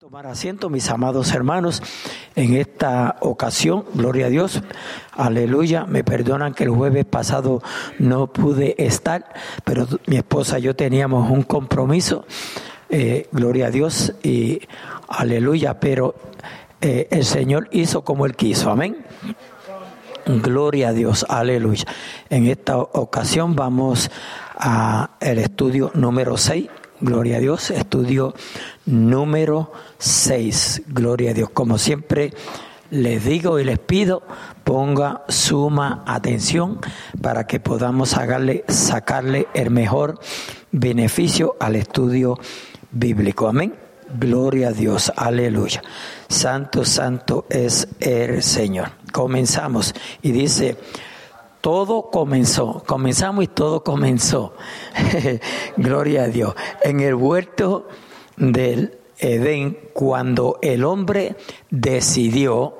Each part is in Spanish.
Tomar asiento, mis amados hermanos, en esta ocasión, gloria a Dios, aleluya, me perdonan que el jueves pasado no pude estar, pero mi esposa y yo teníamos un compromiso, gloria a Dios, y aleluya, pero el Señor hizo como Él quiso, amén. Gloria a Dios, aleluya. En esta ocasión vamos al estudio número 6. Gloria a Dios, estudio número 6, gloria a Dios. Como siempre les digo y les pido, ponga suma atención para que podamos sacarle el mejor beneficio al estudio bíblico. Amén. Gloria a Dios, aleluya. Santo, santo es el Señor. Comenzamos y dice... comenzamos y todo comenzó. Gloria a Dios. En el huerto del Edén, cuando el hombre decidió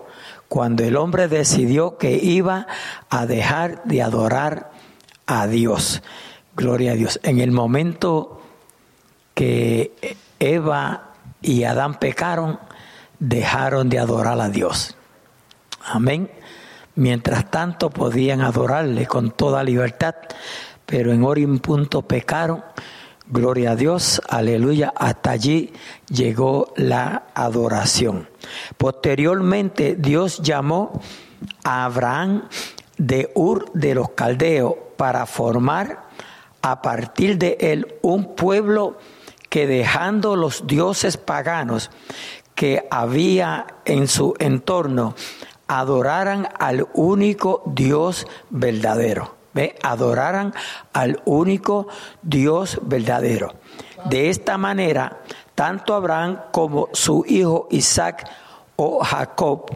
que iba a dejar de adorar a Dios. Gloria a Dios. En el momento que Eva y Adán pecaron, dejaron de adorar a Dios. Amén. Mientras tanto podían adorarle con toda libertad, pero en hora y punto pecaron. Gloria a Dios, aleluya, hasta allí llegó la adoración. Posteriormente Dios llamó a Abraham de Ur de los Caldeos para formar a partir de él un pueblo que, dejando los dioses paganos que había en su entorno, adoraran al único Dios verdadero. ¿Ve? Adoraran al único Dios verdadero. De esta manera, tanto Abraham como su hijo Isaac o Jacob,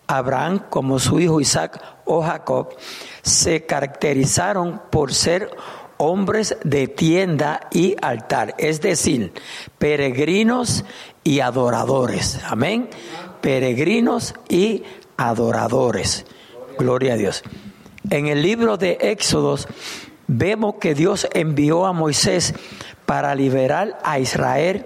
se caracterizaron por ser hombres de tienda y altar, es decir, peregrinos y adoradores. Amén. Peregrinos y adoradores. Gloria a Dios. En el libro de Éxodos vemos que Dios envió a Moisés para liberar a Israel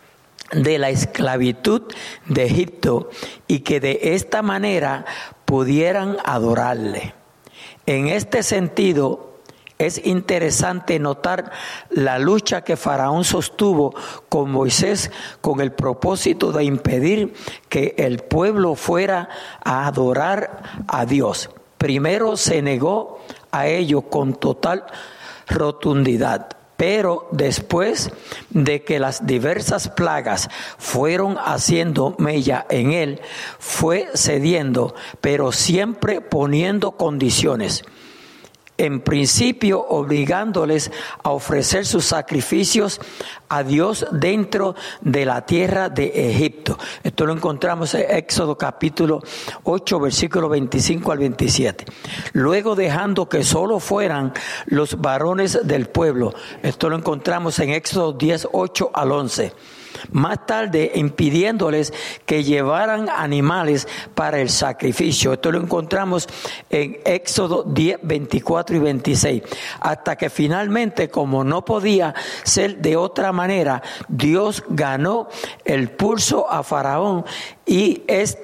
de la esclavitud de Egipto y que de esta manera pudieran adorarle. En este sentido, es interesante notar la lucha que Faraón sostuvo con Moisés con el propósito de impedir que el pueblo fuera a adorar a Dios. Primero se negó a ello con total rotundidad, pero después de que las diversas plagas fueron haciendo mella en él, fue cediendo, pero siempre poniendo condiciones. En principio, obligándoles a ofrecer sus sacrificios a Dios dentro de la tierra de Egipto. Esto lo encontramos en Éxodo capítulo 8, versículo 25 al 27. Luego dejando que solo fueran los varones del pueblo. Esto lo encontramos en Éxodo 10, 8 al 11. Más tarde, impidiéndoles que llevaran animales para el sacrificio. Esto lo encontramos en Éxodo 10, 24 y 26. Hasta que finalmente, como no podía ser de otra manera, Dios ganó el pulso a Faraón y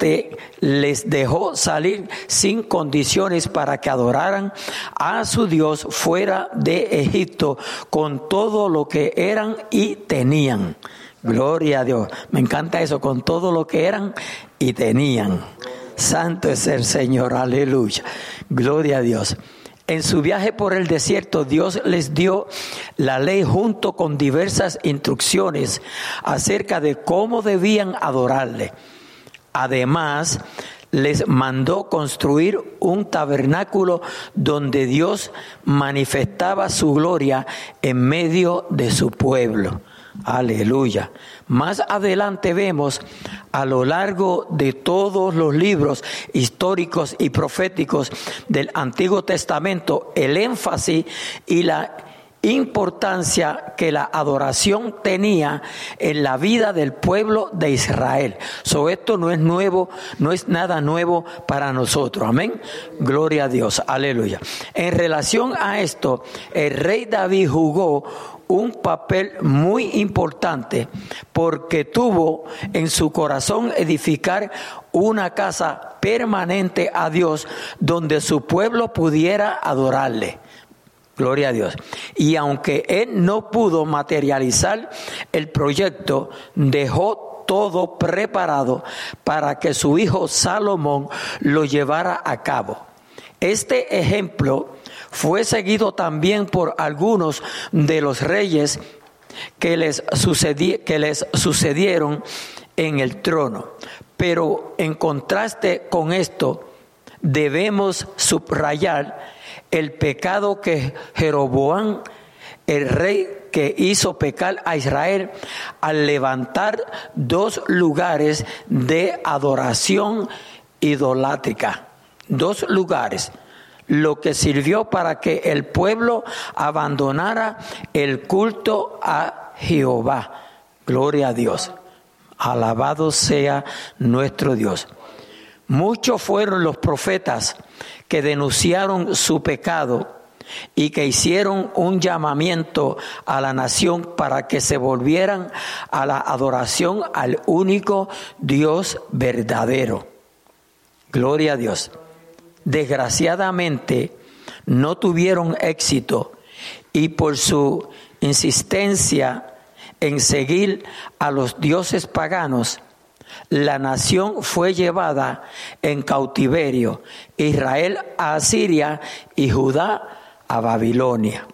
les dejó salir sin condiciones para que adoraran a su Dios fuera de Egipto con todo lo que eran y tenían. Gloria a Dios. Me encanta eso, con todo lo que eran y tenían. Santo es el Señor, aleluya. Gloria a Dios. En su viaje por el desierto, Dios les dio la ley junto con diversas instrucciones acerca de cómo debían adorarle. Además, les mandó construir un tabernáculo donde Dios manifestaba su gloria en medio de su pueblo. Aleluya. Más adelante vemos a lo largo de todos los libros históricos y proféticos del Antiguo Testamento el énfasis y la importancia que la adoración tenía en la vida del pueblo de Israel. Esto no es nuevo, no es nada nuevo para nosotros. Amén. Gloria a Dios. Aleluya. En relación a esto, el rey David jugó un papel muy importante porque tuvo en su corazón edificar una casa permanente a Dios donde su pueblo pudiera adorarle. Gloria a Dios. Y aunque él no pudo materializar el proyecto, dejó todo preparado para que su hijo Salomón lo llevara a cabo. Este ejemplo fue seguido también por algunos de los reyes que les sucedieron en el trono. Pero en contraste con esto, debemos subrayar el pecado que Jeroboam, el rey que hizo pecar a Israel, al levantar 2 lugares de adoración idolátrica. 2 lugares, lo que sirvió para que el pueblo abandonara el culto a Jehová. Gloria a Dios. Alabado sea nuestro Dios. Muchos fueron los profetas que denunciaron su pecado y que hicieron un llamamiento a la nación para que se volvieran a la adoración al único Dios verdadero. Gloria a Dios. Desgraciadamente no tuvieron éxito y por su insistencia en seguir a los dioses paganos, la nación fue llevada en cautiverio, Israel a Asiria y Judá a Babilonia.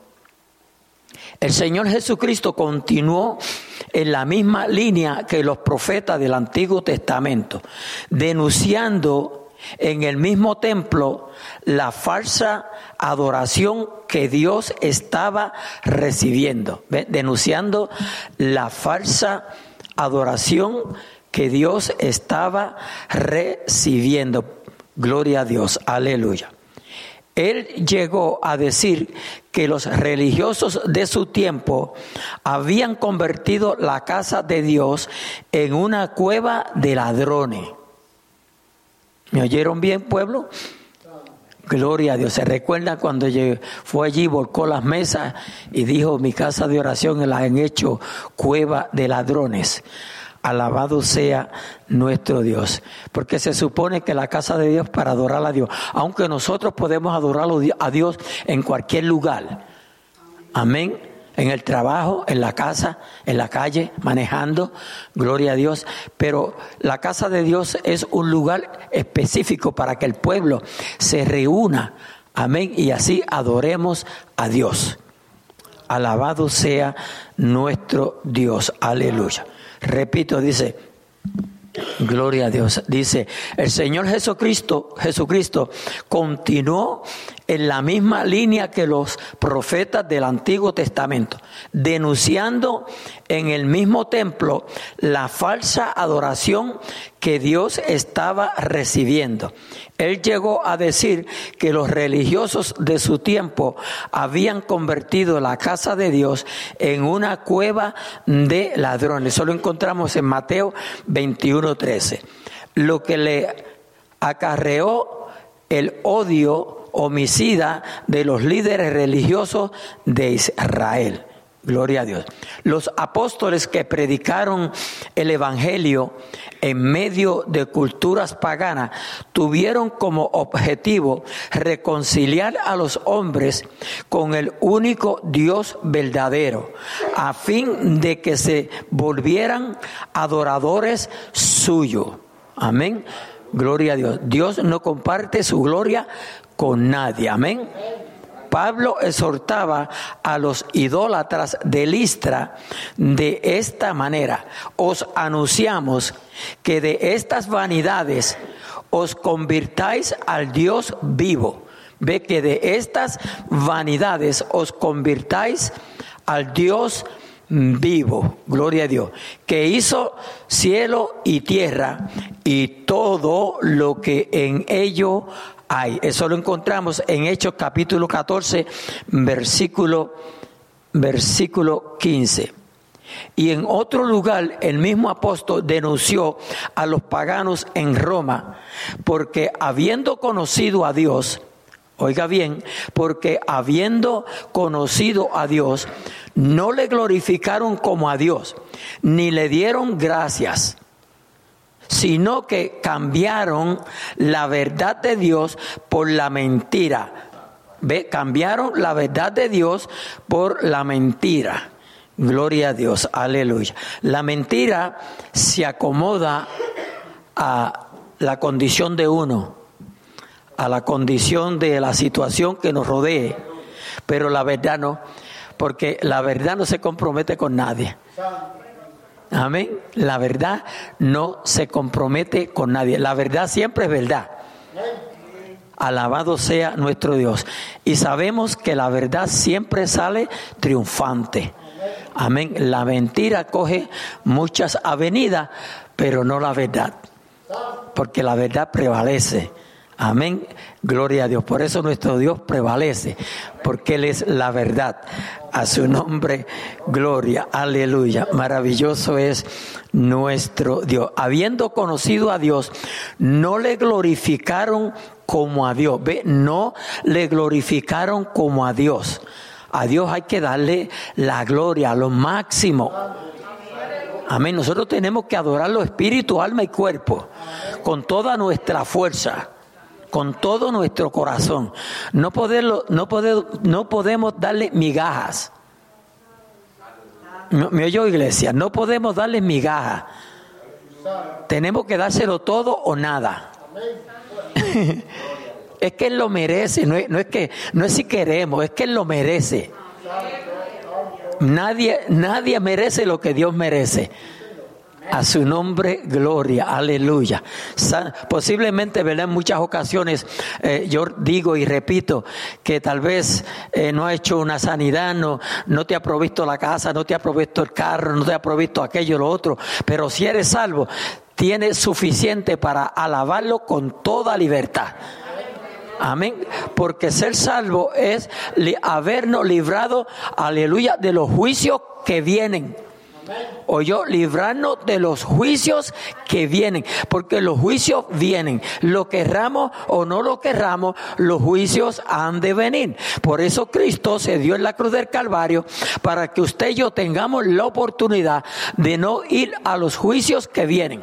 El Señor Jesucristo continuó en la misma línea que los profetas del Antiguo Testamento, denunciando en el mismo templo la falsa adoración que Dios estaba recibiendo. Denunciando la falsa adoración que Dios estaba recibiendo. Gloria a Dios, aleluya. Él llegó a decir que los religiosos de su tiempo habían convertido la casa de Dios en una cueva de ladrones. ¿Me oyeron bien, pueblo? Gloria a Dios. ¿Se recuerda cuando fue allí, volcó las mesas y dijo: mi casa de oración la han hecho cueva de ladrones? Alabado sea nuestro Dios. Porque se supone que la casa de Dios para adorar a Dios, aunque nosotros podemos adorar a Dios en cualquier lugar. Amén. En el trabajo, en la casa, en la calle, manejando, gloria a Dios. Pero la casa de Dios es un lugar específico para que el pueblo se reúna, amén, y así adoremos a Dios. Alabado sea nuestro Dios, aleluya. Repito, dice, gloria a Dios, dice, el Señor Jesucristo continuó en la misma línea que los profetas del Antiguo Testamento, denunciando en el mismo templo la falsa adoración que Dios estaba recibiendo. Él llegó a decir que los religiosos de su tiempo habían convertido la casa de Dios en una cueva de ladrones. Eso lo encontramos en Mateo 21:13. Lo que le acarreó el odio homicida de los líderes religiosos de Israel. Gloria a Dios. Los apóstoles que predicaron el evangelio en medio de culturas paganas tuvieron como objetivo reconciliar a los hombres con el único Dios verdadero, a fin de que se volvieran adoradores suyos. Amén. Gloria a Dios. Dios no comparte su gloria con nadie. Amén. Pablo exhortaba a los idólatras de Listra de esta manera: os anunciamos que de estas vanidades os convirtáis al Dios vivo. Ve que de estas vanidades os convirtáis al Dios vivo, gloria a Dios, que hizo cielo y tierra y todo lo que en ello hay. Eso lo encontramos en Hechos capítulo 14, versículo 15. Y en otro lugar, el mismo apóstol denunció a los paganos en Roma, porque habiendo conocido a Dios, Oiga bien, porque habiendo conocido a Dios, no le glorificaron como a Dios, ni le dieron gracias, sino que cambiaron la verdad de Dios por la mentira. ¿Ve? Cambiaron la verdad de Dios por la mentira. Gloria a Dios, aleluya. La mentira se acomoda a la condición de uno, a la condición de la situación que nos rodee, pero la verdad no, porque la verdad no se compromete con nadie. Amén. La verdad no se compromete con nadie. La verdad siempre es verdad. Alabado sea nuestro Dios. Y sabemos que la verdad siempre sale triunfante. Amén. La mentira coge muchas avenidas, pero no la verdad, porque la verdad prevalece. Amén. Gloria a Dios. Por eso nuestro Dios prevalece, porque Él es la verdad. A su nombre, gloria. Aleluya. Maravilloso es nuestro Dios. Habiendo conocido a Dios, no le glorificaron como a Dios. ¿Ve? No le glorificaron como a Dios. A Dios hay que darle la gloria, lo máximo. Amén. Nosotros tenemos que adorarlo espíritu, alma y cuerpo, con toda nuestra fuerza, con todo nuestro corazón. No podemos darle migajas. ¿Me oyó, iglesia? No podemos darle migajas. Tenemos que dárselo todo o nada. Es que Él lo merece, no es si queremos, es que Él lo merece. Nadie merece lo que Dios merece. A su nombre, gloria, aleluya. Posiblemente, ¿verdad? En muchas ocasiones yo digo y repito que tal vez no ha hecho una sanidad, no te ha provisto la casa, no te ha provisto el carro, no te ha provisto aquello o lo otro, pero si eres salvo, tienes suficiente para alabarlo con toda libertad. Amén, porque ser salvo es habernos librado, aleluya, de los juicios que vienen. Oyó, librarnos de los juicios que vienen, porque los juicios vienen, lo querramos o no lo querramos, los juicios han de venir. Por eso Cristo se dio en la cruz del Calvario, para que usted y yo tengamos la oportunidad de no ir a los juicios que vienen.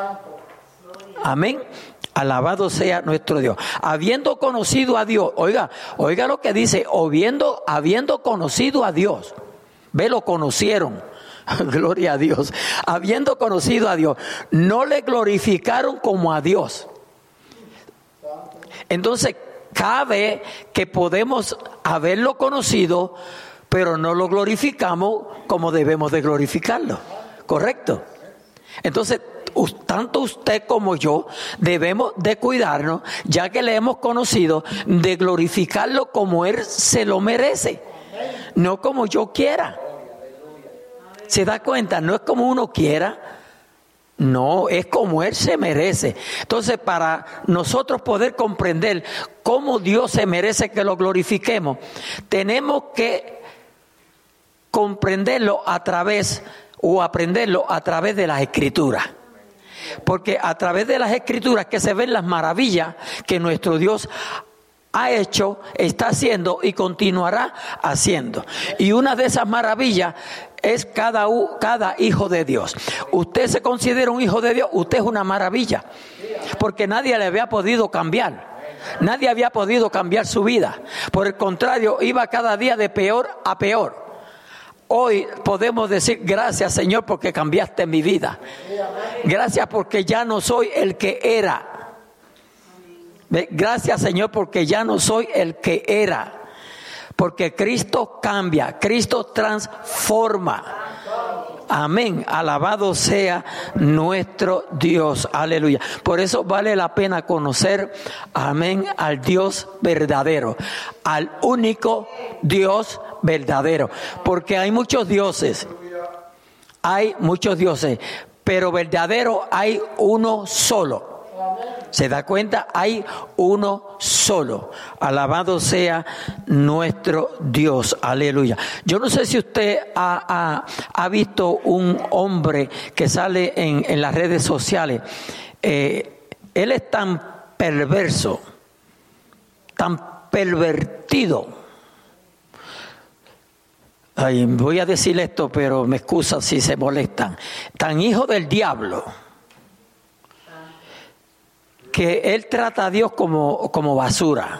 Amén. Alabado sea nuestro Dios. Habiendo conocido a Dios, oiga lo que dice, habiendo conocido a Dios. Ve, lo conocieron. Gloria a Dios. Habiendo conocido a Dios, no le glorificaron como a Dios. Entonces, cabe que podemos haberlo conocido, pero no lo glorificamos como debemos de glorificarlo. ¿Correcto? Entonces, tanto usted como yo debemos de cuidarnos, ya que le hemos conocido, de glorificarlo como Él se lo merece, no como yo quiera. ¿Se da cuenta? No es como uno quiera, no, es como Él se merece. Entonces, para nosotros poder comprender cómo Dios se merece que lo glorifiquemos, tenemos que comprenderlo aprenderlo a través de las Escrituras. Porque a través de las Escrituras que se ven las maravillas que nuestro Dios ha hecho, está haciendo y continuará haciendo. Y una de esas maravillas es cada hijo de Dios. Usted se considera un hijo de Dios, usted es una maravilla, porque nadie le había podido cambiar. Nadie había podido cambiar su vida. Por el contrario, iba cada día de peor a peor. Hoy podemos decir gracias, Señor, porque cambiaste mi vida. Gracias porque ya no soy el que era. Gracias, Señor, porque ya no soy el que era. Porque Cristo cambia, Cristo transforma. Amén. Alabado sea nuestro Dios. Aleluya. Por eso vale la pena conocer, amén, al Dios verdadero, al único Dios verdadero. Porque hay muchos dioses, pero verdadero hay uno solo. ¿Se da cuenta? Hay uno solo. Alabado sea nuestro Dios. Aleluya. Yo no sé si usted ha visto un hombre que sale en las redes sociales. Él es tan perverso, tan pervertido. Ay, voy a decir esto, pero me excusan si se molestan. Tan hijo del diablo, que él trata a Dios como basura.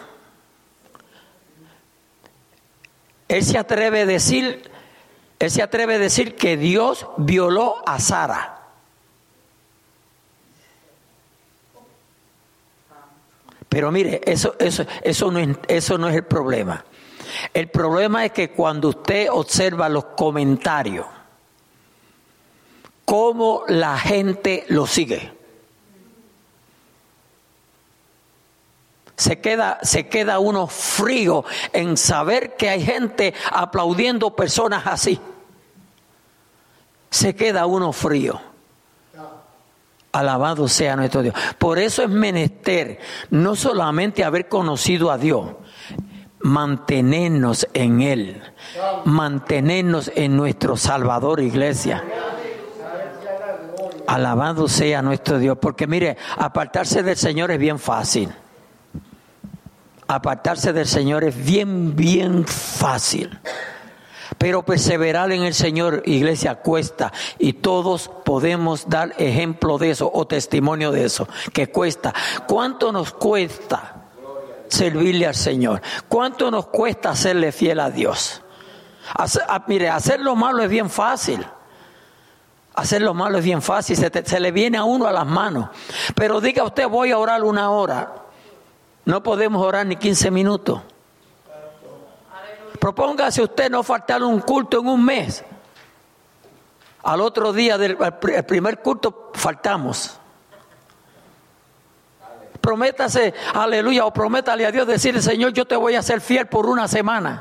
Él se atreve a decir que Dios violó a Sara. Pero mire, eso no es el problema. El problema es que cuando usted observa los comentarios, cómo la gente lo sigue. Se queda uno frío en saber que hay gente aplaudiendo personas así. Se queda uno frío. Alabado sea nuestro Dios. Por eso es menester no solamente haber conocido a Dios, mantenernos en Él, mantenernos en nuestro Salvador, iglesia. Alabado sea nuestro Dios. Porque mire, apartarse del Señor es bien fácil. Apartarse del Señor es bien fácil. Pero perseverar en el Señor, iglesia, cuesta. Y todos podemos dar ejemplo de eso o testimonio de eso, que cuesta. ¿Cuánto nos cuesta servirle al Señor? ¿Cuánto nos cuesta serle fiel a Dios? Mire, hacer lo malo es bien fácil. Hacer lo malo es bien fácil, se le viene a uno a las manos. Pero diga usted, voy a orar 1 hora. No podemos orar ni 15 minutos. Propóngase usted no faltar un culto en un mes. Al otro día del primer culto faltamos. Prométase, aleluya, o prométale a Dios decirle, Señor, yo te voy a ser fiel por 1 semana.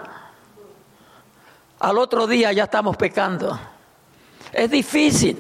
Al otro día ya estamos pecando. Es difícil,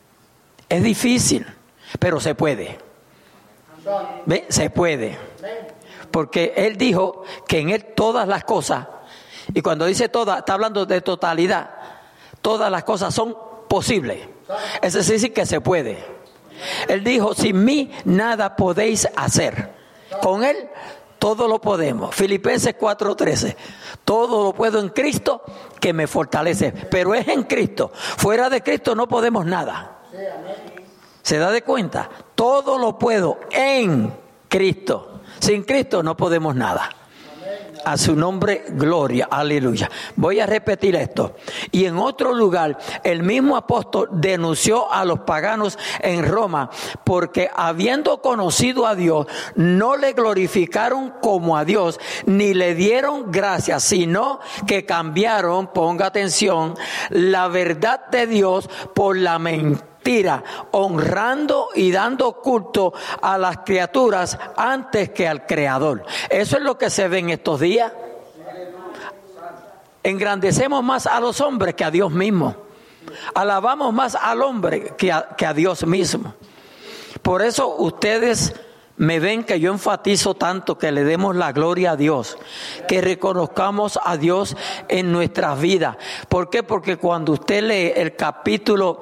pero se puede. ¿Ve? Se puede. Porque Él dijo que en Él todas las cosas, y cuando dice todas, está hablando de totalidad, todas las cosas son posibles. Es decir, que se puede. Él dijo, sin mí nada podéis hacer. Con Él todo lo podemos. Filipenses 4:13. Todo lo puedo en Cristo que me fortalece. Pero es en Cristo. Fuera de Cristo no podemos nada. ¿Se da de cuenta? Todo lo puedo en Cristo. Sin Cristo no podemos nada. A su nombre, gloria, aleluya. Voy a repetir esto. Y en otro lugar, el mismo apóstol denunció a los paganos en Roma, porque habiendo conocido a Dios, no le glorificaron como a Dios, ni le dieron gracias, sino que cambiaron, ponga atención, la verdad de Dios por la mentira, honrando y dando culto a las criaturas antes que al Creador. Eso es lo que se ve en estos días. Engrandecemos más a los hombres que a Dios mismo. Alabamos más al hombre que a Dios mismo. Por eso ustedes me ven que yo enfatizo tanto que le demos la gloria a Dios, que reconozcamos a Dios en nuestras vidas. ¿Por qué? Porque cuando usted lee el capítulo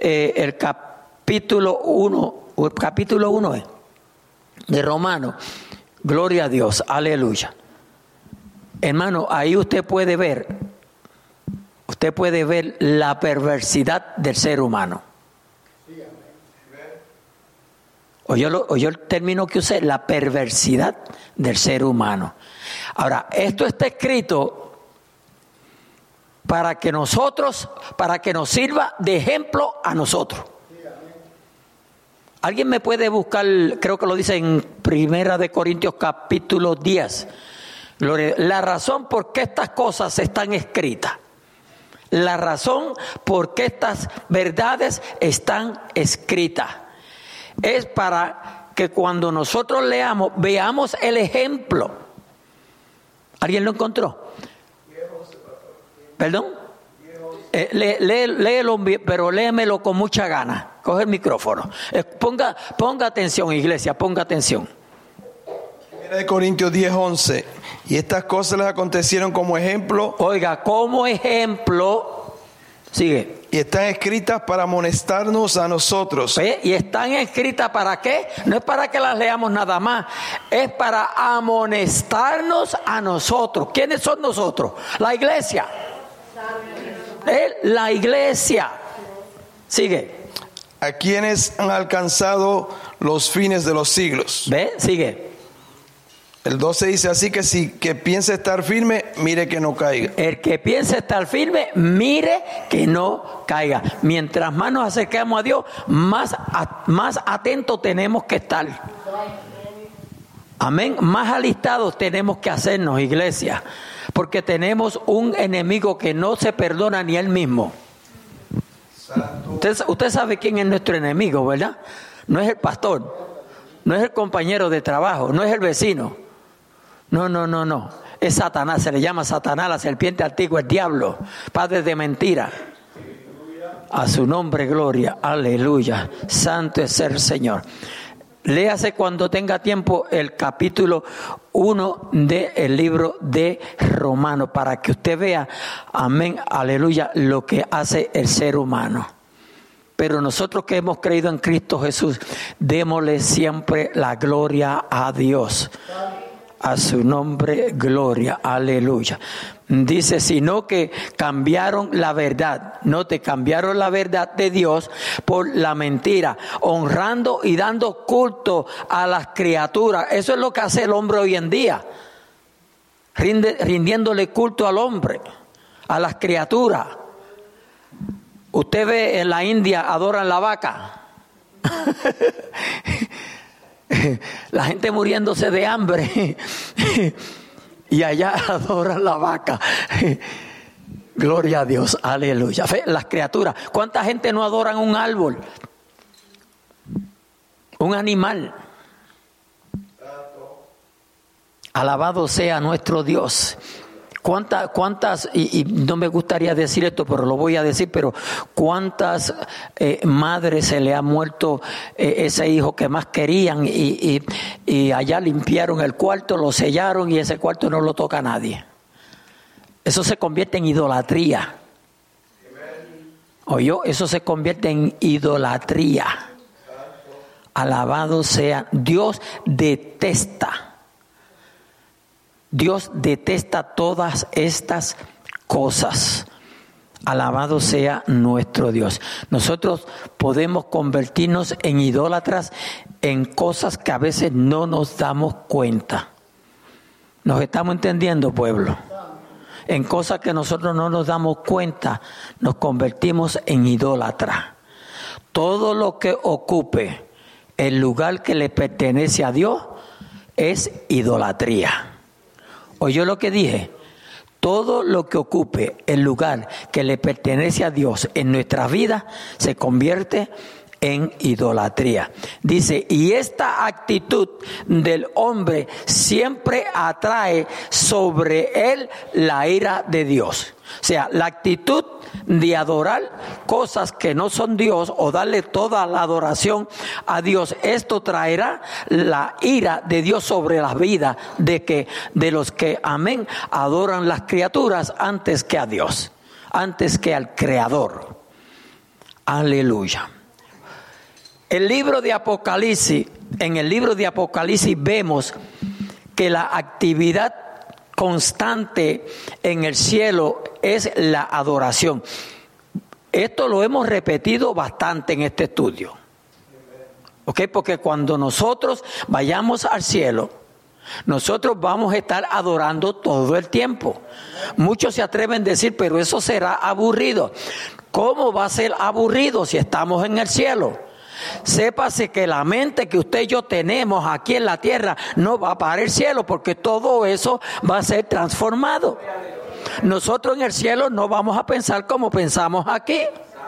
1 de Romanos, gloria a Dios, aleluya. Hermano, ahí usted puede ver la perversidad del ser humano. Oyó el término que usé, la perversidad del ser humano. Ahora, esto está escrito para que nos sirva de ejemplo a nosotros. ¿Alguien me puede buscar? Creo que lo dice en 1 Corintios capítulo 10. La razón por qué estas cosas están escritas. La razón por qué estas verdades están escritas. Es para que cuando nosotros leamos, veamos el ejemplo. ¿Alguien lo encontró? ¿Perdón? Léelo, pero léemelo con mucha gana. Coge el micrófono. Ponga atención, iglesia, ponga atención. 1 Corintios 10:11. Y estas cosas les acontecieron como ejemplo. Oiga, como ejemplo. Sigue. Y están escritas para amonestarnos a nosotros. ¿Y están escritas para qué? No es para que las leamos nada más. es para amonestarnos a nosotros. ¿Quiénes son nosotros? La iglesia. La iglesia. Sigue. A quienes han alcanzado los fines de los siglos. ¿Ve? Sigue. El 12 dice así que si que piensa estar firme, mire que no caiga. El que piensa estar firme, mire que no caiga. Mientras más nos acercamos a Dios, más atentos tenemos que estar. Amén. Más alistados tenemos que hacernos, iglesia. Porque tenemos un enemigo que no se perdona ni él mismo. Usted sabe quién es nuestro enemigo, ¿verdad? No es el pastor, no es el compañero de trabajo, no es el vecino. No. Es Satanás, se le llama Satanás, la serpiente antigua, el diablo, padre de mentira. A su nombre, gloria, aleluya. Santo es el Señor. Léase cuando tenga tiempo el capítulo 1 del libro de Romanos para que usted vea, amén, aleluya, lo que hace el ser humano. Pero nosotros que hemos creído en Cristo Jesús, démosle siempre la gloria a Dios. A su nombre, gloria, aleluya. Dice, sino que cambiaron la verdad. No te cambiaron la verdad de Dios por la mentira, honrando y dando culto a las criaturas. Eso es lo que hace el hombre hoy en día. Rindiéndole culto al hombre, a las criaturas. Usted ve en la India adoran la vaca. La gente muriéndose de hambre y allá adoran la vaca. Gloria a Dios, aleluya. Las criaturas, ¿cuánta gente no adoran un árbol? Un animal. Alabado sea nuestro Dios. ¿Cuántas, y no me gustaría decir esto, pero lo voy a decir, pero cuántas madres se le ha muerto ese hijo que más querían y allá limpiaron el cuarto, lo sellaron y ese cuarto no lo toca a nadie? Eso se convierte en idolatría. ¿Oyó? Eso se convierte en idolatría. Alabado sea. Dios detesta todas estas cosas. Alabado sea nuestro Dios. Nosotros podemos convertirnos en idólatras en cosas que a veces no nos damos cuenta. ¿Nos estamos entendiendo, pueblo? En cosas que nosotros no nos damos cuenta, nos convertimos en idólatras. Todo lo que ocupe el lugar que le pertenece a Dios es idolatría. ¿Oyó lo que dije? Todo lo que ocupe el lugar que le pertenece a Dios en nuestra vida se convierte en idolatría. Dice, y esta actitud del hombre siempre atrae sobre él la ira de Dios. O sea, la actitud de adorar cosas que no son Dios o darle toda la adoración a Dios, esto traerá la ira de Dios sobre las vidas de los que, amén, adoran las criaturas antes que a Dios, antes que al Creador. Aleluya. En el libro de Apocalipsis vemos que la actividad constante en el cielo es la adoración. Esto lo hemos repetido bastante en este estudio. ¿Ok? Porque cuando nosotros vayamos al cielo, nosotros vamos a estar adorando todo el tiempo. Muchos se atreven a decir, pero eso será aburrido. ¿Cómo va a ser aburrido si estamos en el cielo? Sépase que la mente que usted y yo tenemos aquí en la tierra no va para el cielo, porque todo eso va a ser transformado. Nosotros en el cielo no vamos a pensar como pensamos aquí.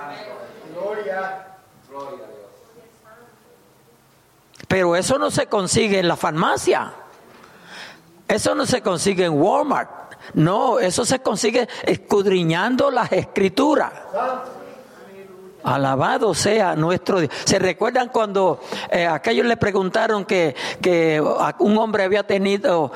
Pero eso no se consigue en la farmacia. Eso no se consigue en Walmart. No, eso se consigue escudriñando las escrituras. Alabado sea nuestro Dios. ¿Se recuerdan cuando aquellos le preguntaron que un hombre había tenido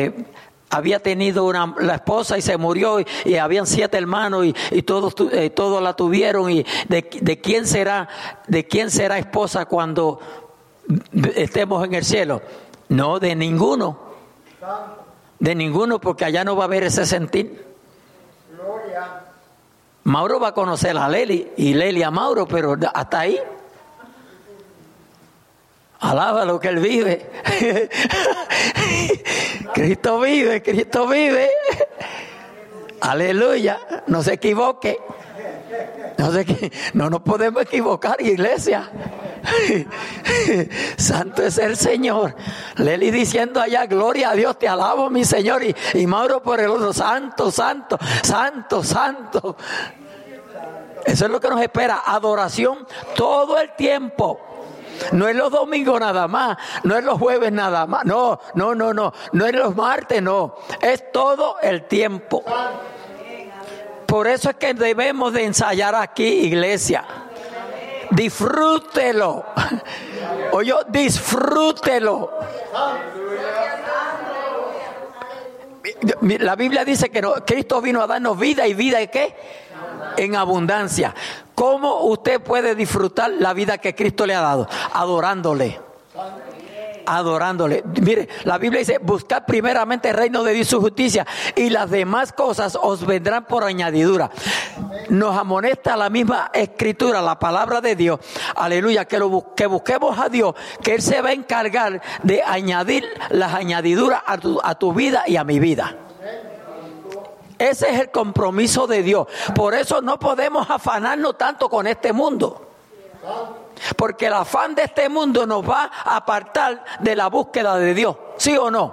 la esposa y se murió y habían 7 hermanos y todos la tuvieron, y de quién será esposa cuando estemos en el cielo? No, de ninguno. De ninguno, porque allá no va a haber ese sentir. Mauro va a conocer a Leli y Leli a Mauro, pero hasta ahí. Alaba lo que él vive. Cristo vive, Cristo vive. Aleluya, no se equivoque. No nos podemos equivocar, iglesia. Santo es el Señor. Leli diciendo allá, gloria a Dios, te alabo mi Señor. Y Mauro por el otro, santo, santo, santo, santo. Eso es lo que nos espera, adoración todo el tiempo. No es los domingos nada más, no es los jueves nada más, no es los martes, no, es todo el tiempo. Por eso es que debemos de ensayar aquí, iglesia. Disfrútelo. Oye, disfrútelo. La Biblia dice que Cristo vino a darnos vida y vida ¿y qué? En abundancia. ¿Cómo usted puede disfrutar la vida que Cristo le ha dado? Adorándole. Adorándole. Mire, la Biblia dice, buscad primeramente el reino de Dios y su justicia, y las demás cosas os vendrán por añadidura. Nos amonesta la misma escritura, la palabra de Dios, aleluya, que busquemos a Dios, que Él se va a encargar de añadir las añadiduras a tu vida y a mi vida. Ese es el compromiso de Dios. Por eso no podemos afanarnos tanto con este mundo. Porque el afán de este mundo nos va a apartar de la búsqueda de Dios. ¿Sí o no?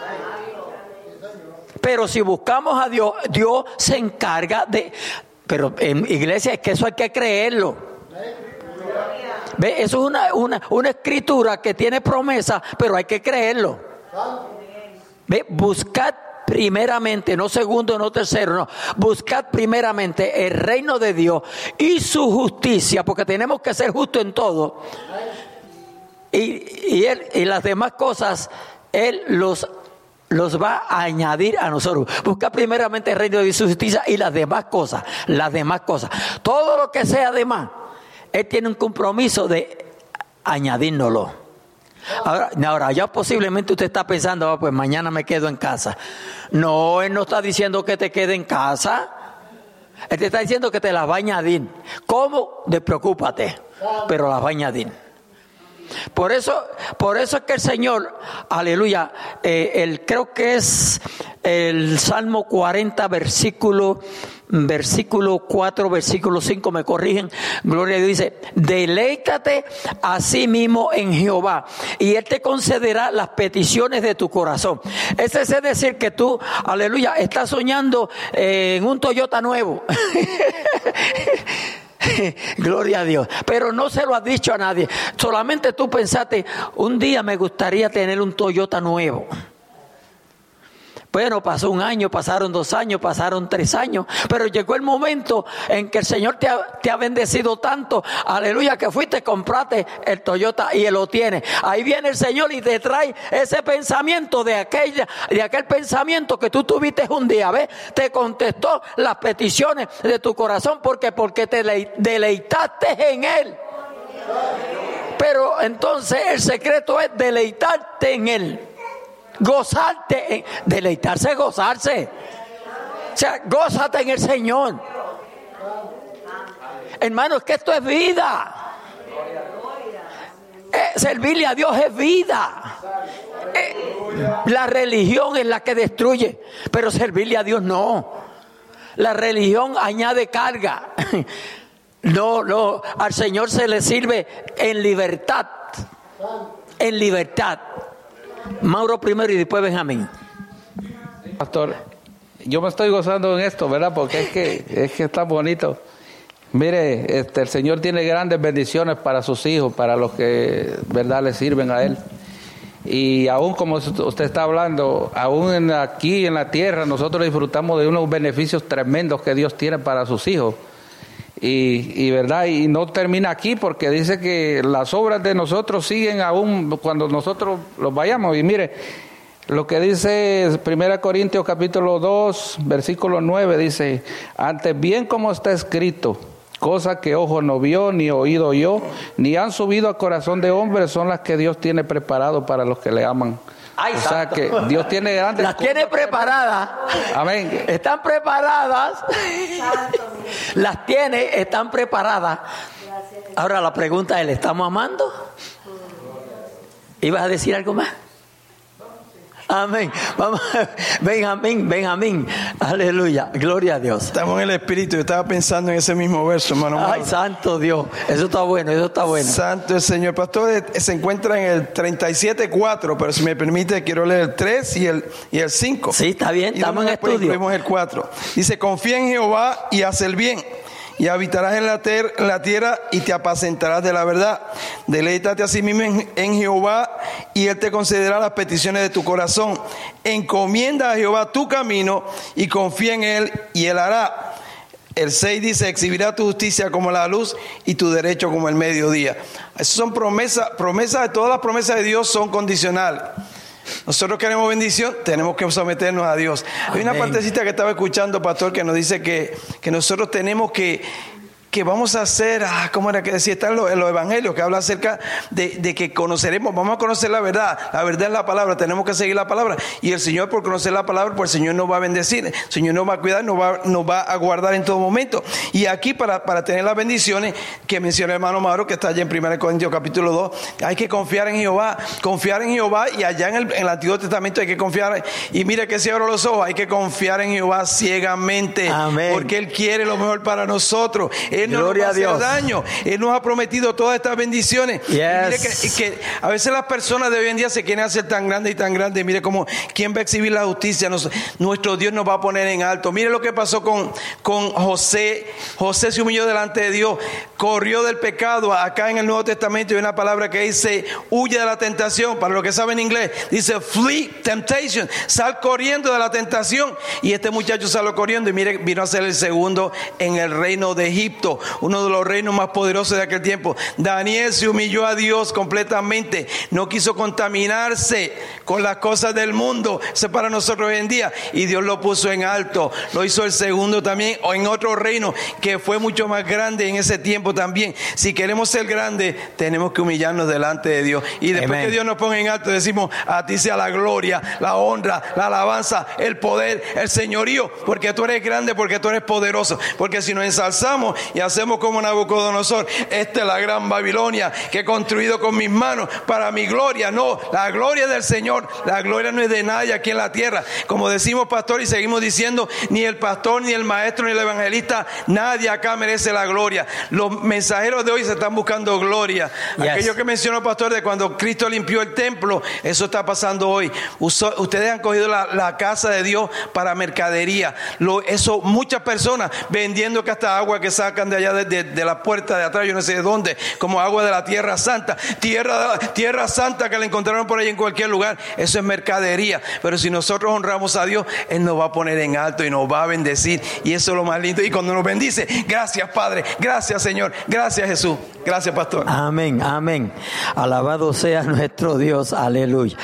Pero si buscamos a Dios, Dios se encarga de... Pero en iglesia es que eso hay que creerlo. ¿Ve? Eso es una escritura que tiene promesa, pero hay que creerlo. ¿Ve? Buscad primeramente, no segundo, no tercero, no. Buscad primeramente el reino de Dios y su justicia, porque tenemos que ser justos en todo. Y las demás cosas, Él los va a añadir a nosotros. Buscad primeramente el reino de Dios y su justicia y las demás cosas. Todo lo que sea demás, Él tiene un compromiso de añadírnoslo. Ahora, ya posiblemente usted está pensando, pues mañana me quedo en casa. No, Él no está diciendo que te quede en casa. Él te está diciendo que te las va a añadir. ¿Cómo? Despreocúpate, pero las va a añadir. Por eso es que el Señor, aleluya, creo que es el Salmo 40, versículo 4, versículo 5, me corrigen, gloria a Dios, dice, deleítate a sí mismo en Jehová y Él te concederá las peticiones de tu corazón. Ese es decir que tú, aleluya, estás soñando en un Toyota nuevo. Gloria a Dios, pero no se lo has dicho a nadie, solamente tú pensaste, un día me gustaría tener un Toyota nuevo. Bueno, pasó un año, pasaron 2 años, pasaron 3 años, pero llegó el momento en que el Señor te ha bendecido tanto, aleluya, que fuiste, compraste el Toyota y Él lo tiene. Ahí viene el Señor y te trae ese pensamiento de aquel pensamiento que tú tuviste un día, ¿ves? Te contestó las peticiones de tu corazón porque te deleitaste en Él. Pero entonces el secreto es deleitarte en Él. Gozarte, deleitarse, gozarse. O sea, gózate en el Señor. Hermanos, que esto es vida. Servirle a Dios es vida. La religión es la que destruye, pero servirle a Dios no. La religión añade carga. No, al Señor se le sirve en libertad. En libertad. Mauro primero y después Benjamín. Pastor, yo me estoy gozando en esto, ¿verdad? Porque es que está bonito. Mire, el Señor tiene grandes bendiciones para sus hijos, para los que, ¿verdad?, le sirven a Él. Y aún como usted está hablando, aún aquí en la tierra, nosotros disfrutamos de unos beneficios tremendos que Dios tiene para sus hijos. Y verdad, y no termina aquí, porque dice que las obras de nosotros siguen aún cuando nosotros los vayamos. Y mire, lo que dice 1 Corintios capítulo 2, versículo 9, dice, antes bien como está escrito, Cosas que ojo no vio, ni oído oyó, ni han subido al corazón de hombre, son las que Dios tiene preparado para los que le aman. Ay, o sea santo. que Dios tiene grandes Las tiene preparadas. Amén. Están preparadas. Las tiene, están preparadas. Ahora la pregunta es, ¿le estamos amando? ¿Ibas a decir algo más? Amén. Vamos, Benjamín. Aleluya. Gloria a Dios. Estamos en el Espíritu. Yo estaba pensando en ese mismo verso, hermano. Ay, santo Dios. Eso está bueno. Santo el Señor. Pastor, se encuentra en el 37:4, pero si me permite, quiero leer el 3 y el 5. Sí, está bien. Estamos en estudio. Incluimos el 4. Dice, confía en Jehová y haz el bien, y habitarás en la tierra y te apacentarás de la verdad. Deleítate a sí mismo en Jehová y Él te concederá las peticiones de tu corazón. Encomienda a Jehová tu camino y confía en Él y Él hará. El 6 dice, exhibirá tu justicia como la luz y tu derecho como el mediodía. Esas son promesas de todas las promesas de Dios son condicionales. Nosotros queremos bendición, tenemos que someternos a Dios. Hay una partecita que estaba escuchando, pastor, que nos dice que nosotros tenemos que vamos a hacer, ¿cómo era que decía? Está en los evangelios que habla acerca de que conoceremos, vamos a conocer la verdad es la palabra, tenemos que seguir la palabra, y el Señor, por conocer la palabra, pues el Señor nos va a bendecir, el Señor nos va a cuidar, nos va a guardar en todo momento. Y aquí para tener las bendiciones que menciona el hermano Mauro, que está allá en 1 Corintios capítulo 2, hay que confiar en Jehová, y allá en el Antiguo Testamento hay que confiar, y mira que si abro los ojos, hay que confiar en Jehová ciegamente. Amén. Porque Él quiere lo mejor para nosotros. Él no nos va a hacer daño. Él nos ha prometido todas estas bendiciones. Yes. Y mire que a veces las personas de hoy en día se quieren hacer tan grandes y tan grandes. Mire cómo, ¿quién va a exhibir la justicia? Nuestro Dios nos va a poner en alto. Mire lo que pasó con José. José se humilló delante de Dios, corrió del pecado. Acá en el Nuevo Testamento hay una palabra que dice, huye de la tentación. Para los que saben inglés, dice flee temptation. Sal corriendo de la tentación. Y este muchacho salió corriendo y mire, vino a ser el segundo en el reino de Egipto, uno de los reinos más poderosos de aquel tiempo. Daniel se humilló a Dios completamente, no quiso contaminarse con las cosas del mundo. Eso es para nosotros hoy en día, y Dios lo puso en alto, lo hizo el segundo también, o en otro reino que fue mucho más grande en ese tiempo también. Si queremos ser grandes, tenemos que humillarnos delante de Dios, y después Amen. Que Dios nos ponga en alto, decimos, a ti sea la gloria, la honra, la alabanza, el poder, el señorío, porque tú eres grande, porque tú eres poderoso. Porque si nos ensalzamos y hacemos como Nabucodonosor, esta es la gran Babilonia que he construido con mis manos para mi gloria. No, la gloria del Señor, la gloria no es de nadie aquí en la tierra. Como decimos, pastor, y seguimos diciendo, ni el pastor, ni el maestro, ni el evangelista, nadie acá merece la gloria. Los mensajeros de hoy se están buscando gloria. Yes. Aquello que mencionó el pastor de cuando Cristo limpió el templo, eso está pasando hoy. Ustedes han cogido la casa de Dios para mercadería. Eso, muchas personas vendiendo que hasta agua que sacan de allá de la puerta de atrás, yo no sé de dónde, como agua de la tierra santa, tierra santa que la encontraron por ahí en cualquier lugar. Eso es mercadería. Pero si nosotros honramos a Dios, Él nos va a poner en alto y nos va a bendecir, y eso es lo más lindo. Y cuando nos bendice, gracias Padre, gracias Señor, gracias Jesús, gracias pastor. Amén, amén. Alabado sea nuestro Dios, aleluya.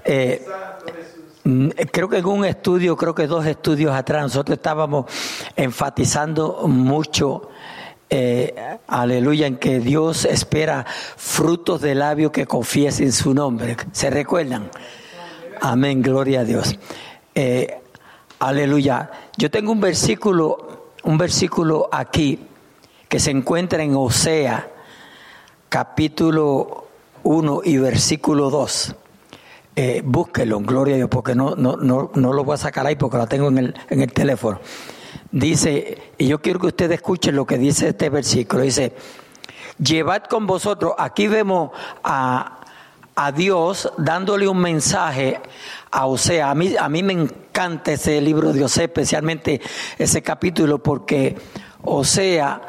Creo que en un estudio, creo que 2 estudios atrás, nosotros estábamos enfatizando mucho, aleluya, en que Dios espera frutos de labios que confiesen su nombre. ¿Se recuerdan? Amén, gloria a Dios. Aleluya. Yo tengo un versículo aquí que se encuentra en Osea, capítulo 1 y versículo 2. Búsquelo, gloria a Dios, porque no lo voy a sacar ahí porque lo tengo en el teléfono. Dice, y yo quiero que ustedes escuchen lo que dice este versículo. Dice, llevad con vosotros, aquí vemos a Dios dándole un mensaje a Osea. A mí me encanta ese libro de Osea, especialmente ese capítulo, porque Osea,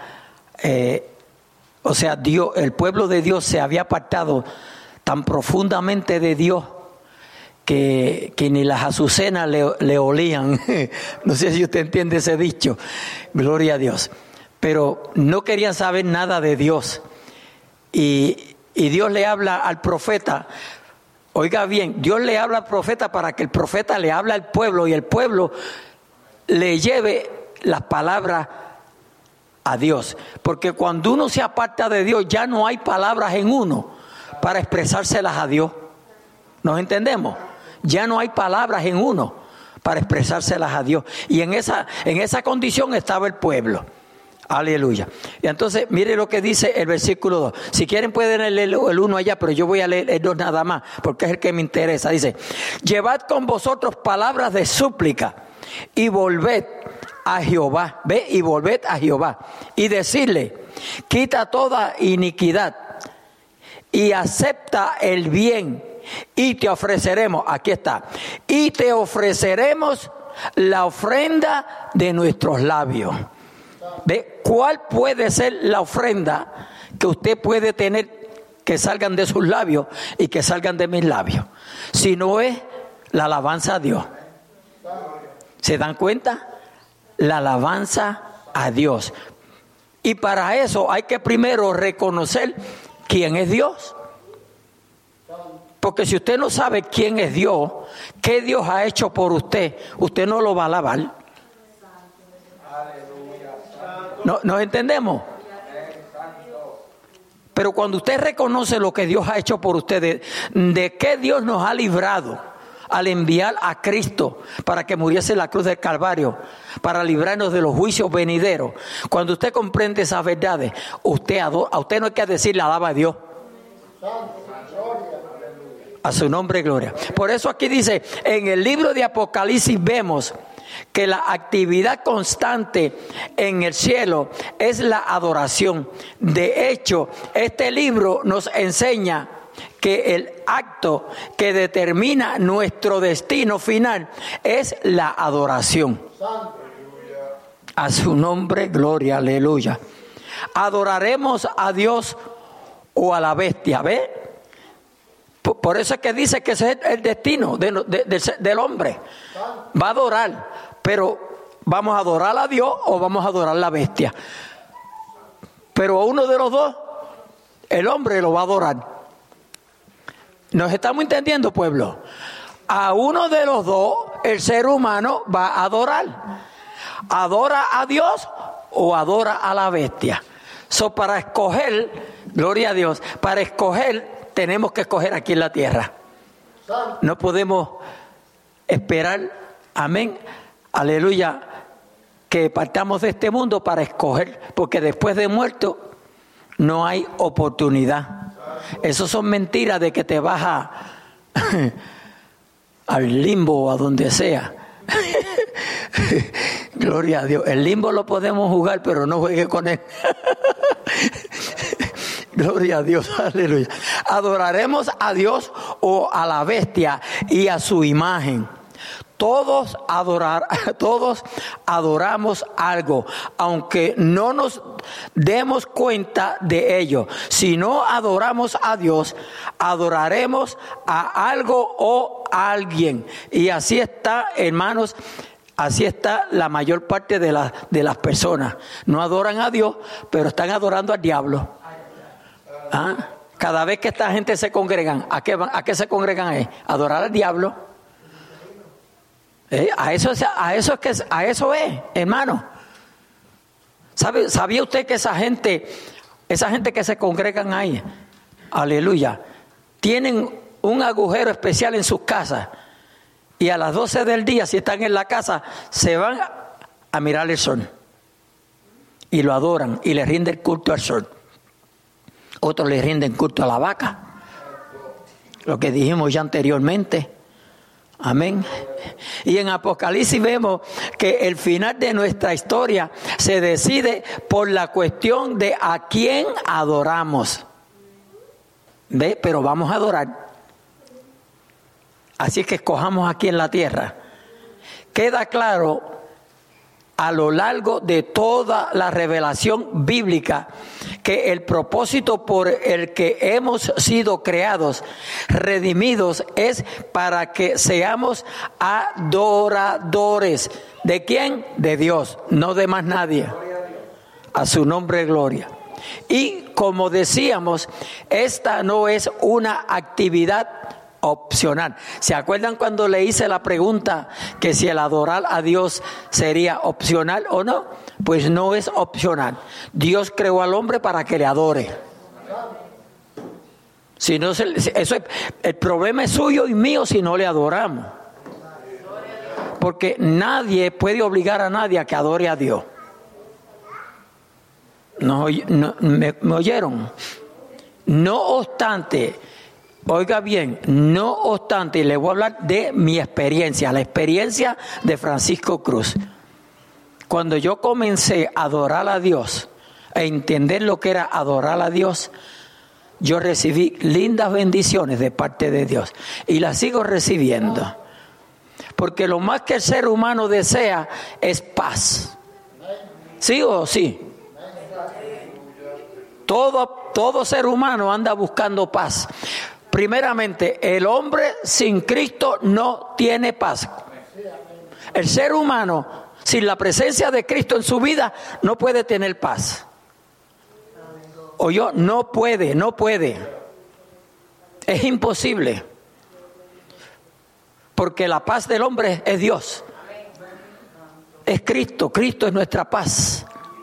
Dios, el pueblo de Dios se había apartado tan profundamente de Dios que ni las azucenas le olían. No sé si usted entiende ese dicho. Gloria a Dios. Pero no querían saber nada de Dios. Y Dios le habla al profeta. Oiga bien, Dios le habla al profeta para que el profeta le hable al pueblo y el pueblo le lleve las palabras a Dios. Porque cuando uno se aparta de Dios, ya no hay palabras en uno para expresárselas a Dios. ¿Nos entendemos? Ya no hay palabras en uno para expresárselas a Dios. Y en esa condición estaba el pueblo. Aleluya. Y entonces, mire lo que dice el versículo 2. Si quieren pueden leer el 1 allá, pero yo voy a leer el 2 nada más, porque es el que me interesa. Dice, llevad con vosotros palabras de súplica y volved a Jehová. Ve, y volved a Jehová. Y decirle, quita toda iniquidad y acepta el bien. Y te ofreceremos, aquí está, y te ofreceremos la ofrenda de nuestros labios. ¿Ve? ¿Cuál puede ser la ofrenda que usted puede tener que salgan de sus labios y que salgan de mis labios? Si no es la alabanza a Dios. ¿Se dan cuenta? La alabanza a Dios. Y para eso hay que primero reconocer quién es Dios. Porque si usted no sabe quién es Dios, qué Dios ha hecho por usted, usted no lo va a alabar. ¿Nos entendemos? Pero cuando usted reconoce lo que Dios ha hecho por usted, de qué Dios nos ha librado al enviar a Cristo para que muriese en la cruz del Calvario, para librarnos de los juicios venideros. Cuando usted comprende esas verdades, a usted no hay que decirle alaba a Dios. A su nombre, gloria. Por eso aquí dice, en el libro de Apocalipsis vemos que la actividad constante en el cielo es la adoración. De hecho, este libro nos enseña que el acto que determina nuestro destino final es la adoración. A su nombre, gloria, aleluya. Adoraremos a Dios o a la bestia, ¿ve? Por eso es que dice que ese es el destino del hombre. Va a adorar, pero ¿vamos a adorar a Dios o vamos a adorar a la bestia? Pero a uno de los dos, el hombre lo va a adorar. ¿Nos estamos entendiendo, pueblo? A uno de los dos, el ser humano va a adorar. ¿Adora a Dios o adora a la bestia? Para escoger, gloria a Dios, para escoger tenemos que escoger aquí en la tierra. No podemos esperar, amén, aleluya, que partamos de este mundo para escoger, porque después de muerto no hay oportunidad. Eso son mentiras de que te vas al limbo o a donde sea. Gloria a Dios. El limbo lo podemos jugar, pero no juegue con él. Gloria a Dios, aleluya. Adoraremos a Dios o a la bestia y a su imagen. Todos adoramos algo, aunque no nos demos cuenta de ello. Si no adoramos a Dios, adoraremos a algo o a alguien. Y así está, hermanos, así está la mayor parte de las personas. No adoran a Dios, pero están adorando al diablo. ¿Ah? Cada vez que esta gente se congregan, ¿a qué se congregan? ¿A adorar al diablo? A eso es, hermano. ¿Sabía usted que esa gente que se congregan ahí, aleluya, tienen un agujero especial en sus casas? Y a las 12 del día, si están en la casa, se van a mirar el sol. Y lo adoran y le rinden culto al sol. Otros le rinden culto a la vaca. Lo que dijimos ya anteriormente. Amén. Y en Apocalipsis vemos que el final de nuestra historia se decide por la cuestión de a quién adoramos. ¿Ve? Pero vamos a adorar. Así es que escojamos aquí en la tierra. Queda claro a lo largo de toda la revelación bíblica que el propósito por el que hemos sido creados, redimidos, es para que seamos adoradores. ¿De quién? De Dios, no de más nadie. A su nombre, gloria. Y como decíamos, esta no es una actividad opcional. ¿Se acuerdan cuando le hice la pregunta que si el adorar a Dios sería opcional o no? Pues no es opcional. Dios creó al hombre para que le adore. Si no, el problema es suyo y mío si no le adoramos. Porque nadie puede obligar a nadie a que adore a Dios. ¿Me oyeron? No obstante, oiga bien, no obstante, le voy a hablar de mi experiencia, la experiencia de Francisco Cruz. Cuando yo comencé a adorar a Dios, a entender lo que era adorar a Dios, yo recibí lindas bendiciones de parte de Dios y las sigo recibiendo. Porque lo más que el ser humano desea es paz. ¿Sí o sí? Todo ser humano anda buscando paz. Primeramente, el hombre sin Cristo no tiene paz. El ser humano sin la presencia de Cristo en su vida no puede tener paz. No puede. Es imposible. Porque la paz del hombre es Dios. Es Cristo. Cristo es nuestra paz.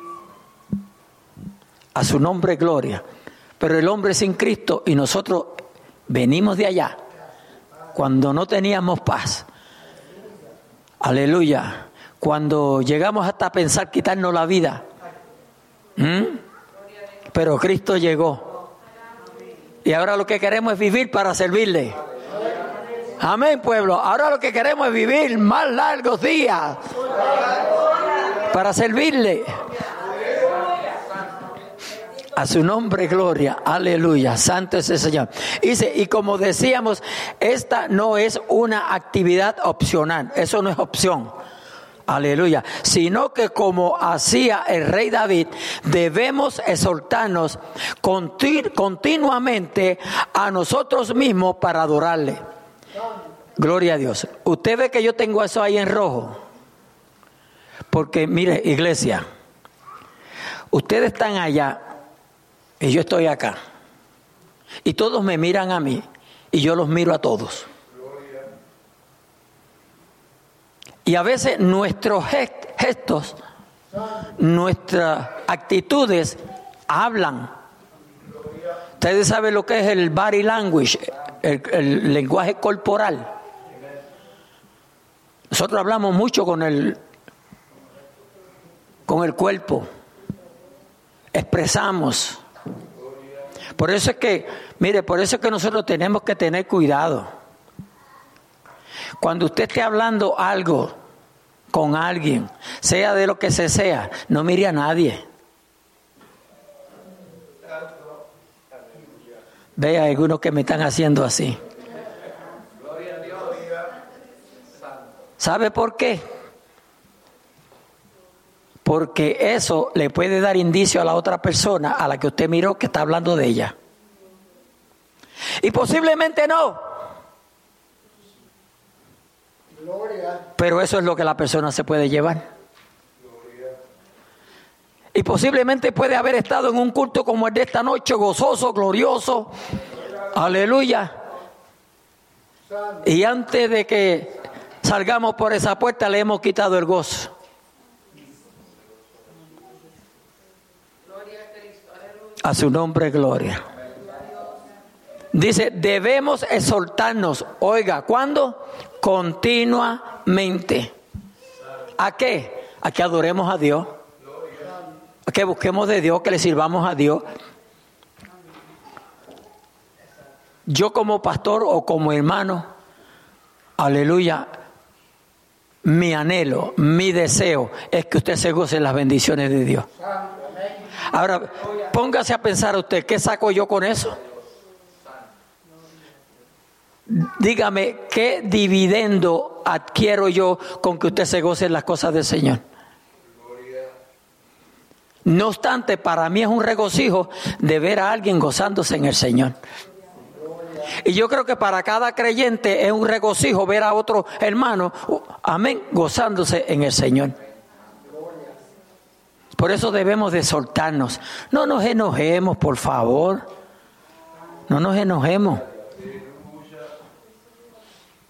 A su nombre gloria. Pero el hombre sin Cristo y nosotros venimos de allá cuando no teníamos paz. Aleluya. Cuando llegamos hasta pensar quitarnos la vida. Pero Cristo llegó. Y ahora lo que queremos es vivir para servirle. Amén, pueblo. Ahora lo que queremos es vivir más largos días para servirle. A su nombre, gloria. Aleluya. Santo es el Señor. Dice, y como decíamos, esta no es una actividad opcional. Eso no es opción. Aleluya. Sino que como hacía el rey David, debemos exhortarnos continuamente a nosotros mismos para adorarle. Gloria a Dios. Usted ve que yo tengo eso ahí en rojo. Porque mire, iglesia, ustedes están allá y yo estoy acá. Y todos me miran a mí y yo los miro a todos. Y a veces nuestros gestos, nuestras actitudes hablan. Ustedes saben lo que es el body language, el lenguaje corporal. Nosotros hablamos mucho con el cuerpo. Expresamos. Por eso es que nosotros tenemos que tener cuidado. Cuando usted esté hablando algo con alguien, sea de lo que sea, no mire a nadie. Vea algunos que me están haciendo así. ¿Sabe por qué? Porque eso le puede dar indicio a la otra persona a la que usted miró que está hablando de ella. Y posiblemente no. Pero eso es lo que la persona se puede llevar. Y posiblemente puede haber estado en un culto como el de esta noche, gozoso, glorioso. Aleluya. Y antes de que salgamos por esa puerta le hemos quitado el gozo. A su nombre, gloria. Dice, debemos exhortarnos. Oiga, ¿cuándo? Continuamente. ¿A qué? A que adoremos a Dios. A que busquemos de Dios, que le sirvamos a Dios. Yo como pastor o como hermano, aleluya, mi anhelo, mi deseo es que usted se goce en las bendiciones de Dios. Ahora, póngase a pensar usted, ¿qué saco yo con eso? Dígame, ¿qué dividendo adquiero yo con que usted se goce en las cosas del Señor? No obstante, para mí es un regocijo de ver a alguien gozándose en el Señor. Y yo creo que para cada creyente es un regocijo ver a otro hermano, amén, gozándose en el Señor. Por eso debemos de soltarnos. No nos enojemos, por favor. No nos enojemos.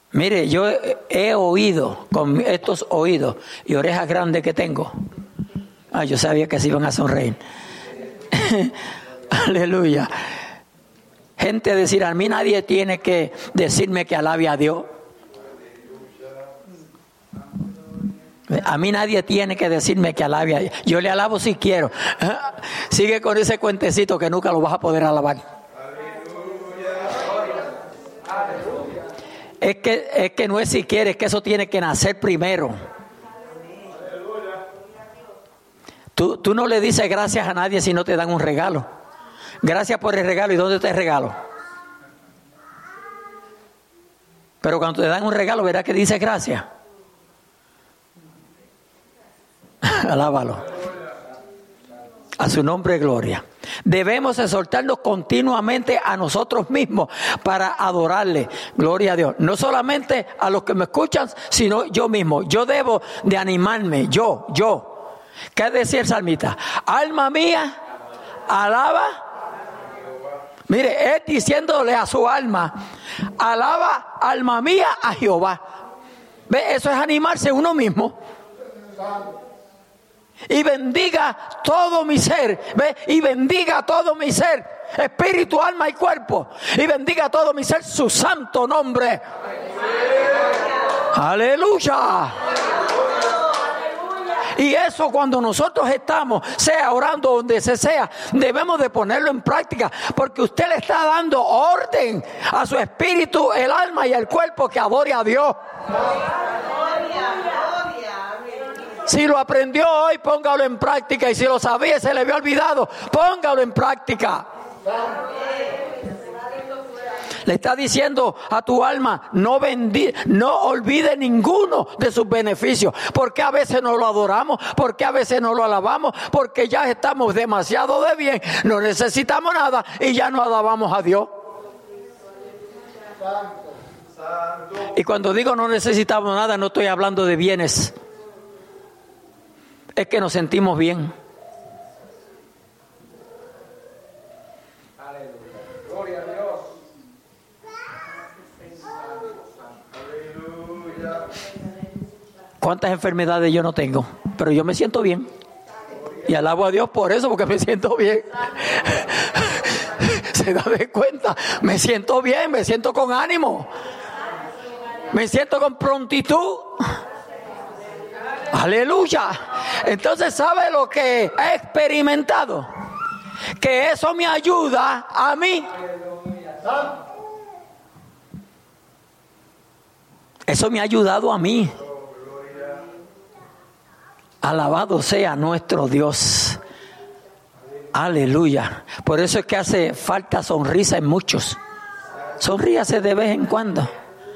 Mire, yo he oído con estos oídos y orejas grandes que tengo. Yo sabía que se iban a sonreír. Aleluya. Gente decir, a mí nadie tiene que decirme que alabe a Dios. A mí nadie tiene que decirme que alabe a Dios. Yo le alabo si quiero. Sigue con ese cuentecito que nunca lo vas a poder alabar. Es que no es si quieres, es que eso tiene que nacer primero. Tú no le dices gracias a nadie si no te dan un regalo. Gracias por el regalo. ¿Y dónde está el regalo? Pero cuando te dan un regalo, verás que dices gracias. Alábalo. A su nombre, gloria. Debemos exhortarnos continuamente a nosotros mismos para adorarle. Gloria a Dios. No solamente a los que me escuchan, sino yo mismo. Yo debo de animarme. Yo. ¿Qué decía el salmista? Alma mía, alaba. Mire, él diciéndole a su alma, alaba, alma mía, a Jehová. ¿Ve? Eso es animarse uno mismo. Y bendiga todo mi ser. ¿Ve? Y bendiga todo mi ser. Espíritu, alma y cuerpo. Y bendiga todo mi ser su santo nombre. Aleluya. Y eso cuando nosotros estamos, sea orando donde se sea, debemos de ponerlo en práctica, porque usted le está dando orden a su espíritu, el alma y el cuerpo que adore a Dios. Si lo aprendió hoy, póngalo en práctica, y si lo sabía y se le había olvidado, póngalo en práctica. Le está diciendo a tu alma, no olvide ninguno de sus beneficios. Porque a veces no lo adoramos, porque a veces no lo alabamos, porque ya estamos demasiado de bien, no necesitamos nada y ya no alabamos a Dios. Y cuando digo no necesitamos nada, no estoy hablando de bienes. Es que nos sentimos bien. Gloria a Dios. ¿Cuántas enfermedades yo no tengo? Pero yo me siento bien. Y alabo a Dios por eso, porque me siento bien. ¿Se da de cuenta? Me siento bien, me siento con ánimo. Me siento con prontitud. Aleluya. Entonces, ¿sabe lo que he experimentado? Que eso me ayuda a mí. Eso me ha ayudado a mí. Alabado sea nuestro Dios. Aleluya. Por eso es que hace falta sonrisa en muchos. Sonríase de vez en cuando.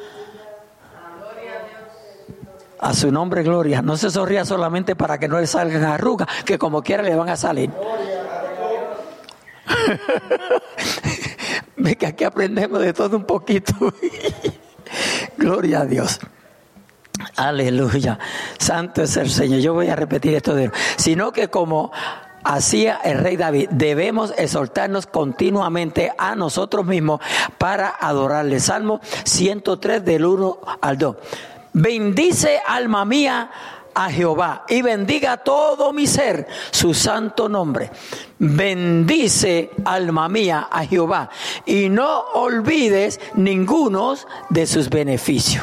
A su nombre, gloria. No se sonría solamente para que no le salgan arrugas, que como quiera le van a salir. Ve que aquí aprendemos de todo un poquito. Gloria a Dios. Aleluya. Santo es el Señor. Yo voy a repetir esto de nuevo. Sino que como hacía el rey David, debemos exhortarnos continuamente a nosotros mismos para adorarle. Salmo 103 del 1 al 2. Bendice alma mía a Jehová y bendiga todo mi ser su santo nombre. Bendice alma mía a Jehová y no olvides ninguno de sus beneficios.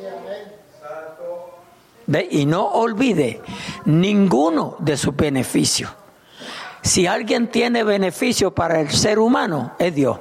¿Ve? Y no olvide ninguno de sus beneficios. Si alguien tiene beneficio para el ser humano, es Dios.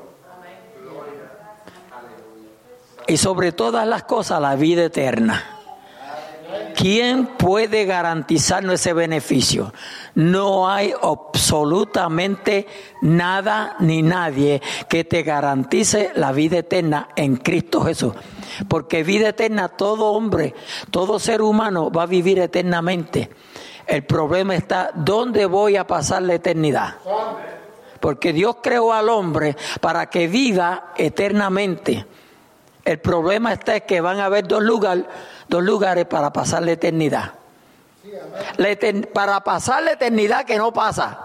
Y sobre todas las cosas, la vida eterna. ¿Quién puede garantizarnos ese beneficio? No hay absolutamente nada ni nadie que te garantice la vida eterna en Cristo Jesús. Porque vida eterna, todo hombre, todo ser humano va a vivir eternamente. El problema está, ¿dónde voy a pasar la eternidad? Porque Dios creó al hombre para que viva eternamente. El problema está en que van a haber dos lugares para pasar la eternidad. Para pasar la eternidad que no pasa.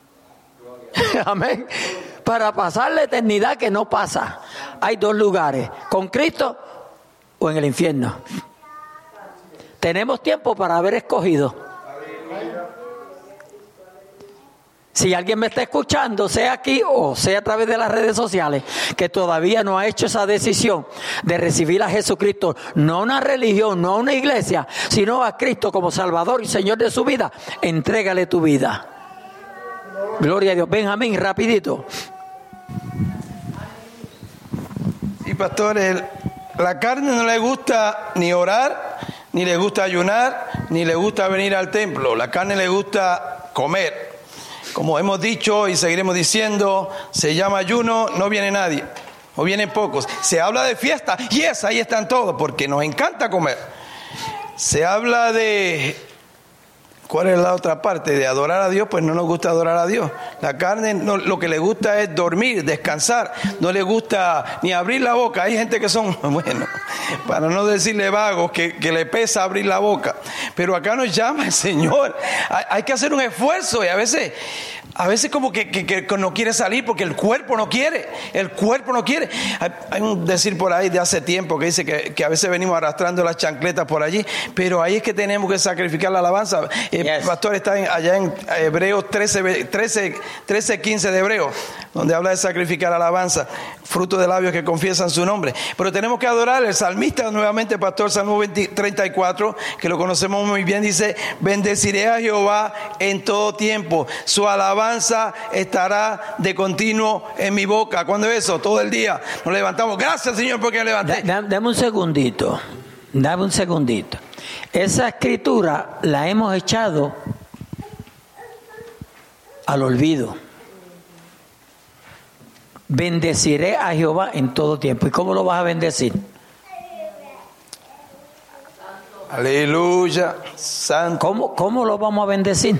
Amén. Para pasar la eternidad que no pasa. Hay dos lugares. Con Cristo o en el infierno. Tenemos tiempo para haber escogido. Si alguien me está escuchando, sea aquí o sea a través de las redes sociales, que todavía no ha hecho esa decisión de recibir a Jesucristo, no a una religión, no a una iglesia, sino a Cristo como Salvador y Señor de su vida, entrégale tu vida. Gloria a Dios. Benjamín, rapidito. Sí, pastor, la carne no le gusta ni orar, ni le gusta ayunar, ni le gusta venir al templo. La carne le gusta comer. Como hemos dicho y seguiremos diciendo, se llama ayuno, no viene nadie, o vienen pocos. Se habla de fiesta, y ahí están todos, porque nos encanta comer. Se habla de, ¿cuál es la otra parte? De adorar a Dios, pues no nos gusta adorar a Dios. La carne lo que le gusta es dormir, descansar, no le gusta ni abrir la boca. Hay gente que son, bueno, para no decirle vagos, que le pesa abrir la boca. Pero acá nos llama el Señor. Hay que hacer un esfuerzo y a veces como que no quiere salir porque el cuerpo no quiere. Hay un decir por ahí de hace tiempo que dice que a veces venimos arrastrando las chancletas por allí, pero ahí es que tenemos que sacrificar la alabanza. El pastor está allá en Hebreos 13:15 de Hebreos, donde habla de sacrificar la alabanza, fruto de labios que confiesan su nombre. Pero tenemos que adorar. El salmista, nuevamente, pastor, Salmo 34, que lo conocemos muy bien, dice: bendeciré a Jehová en todo tiempo, su alabanza estará de continuo en mi boca. ¿Cuándo es eso? Todo el día nos levantamos. Gracias, Señor, porque me levanté. Dame un segundito. Esa escritura la hemos echado al olvido. Bendeciré a Jehová en todo tiempo. ¿Y cómo lo vas a bendecir? Aleluya, santo. ¿Cómo lo vamos a bendecir?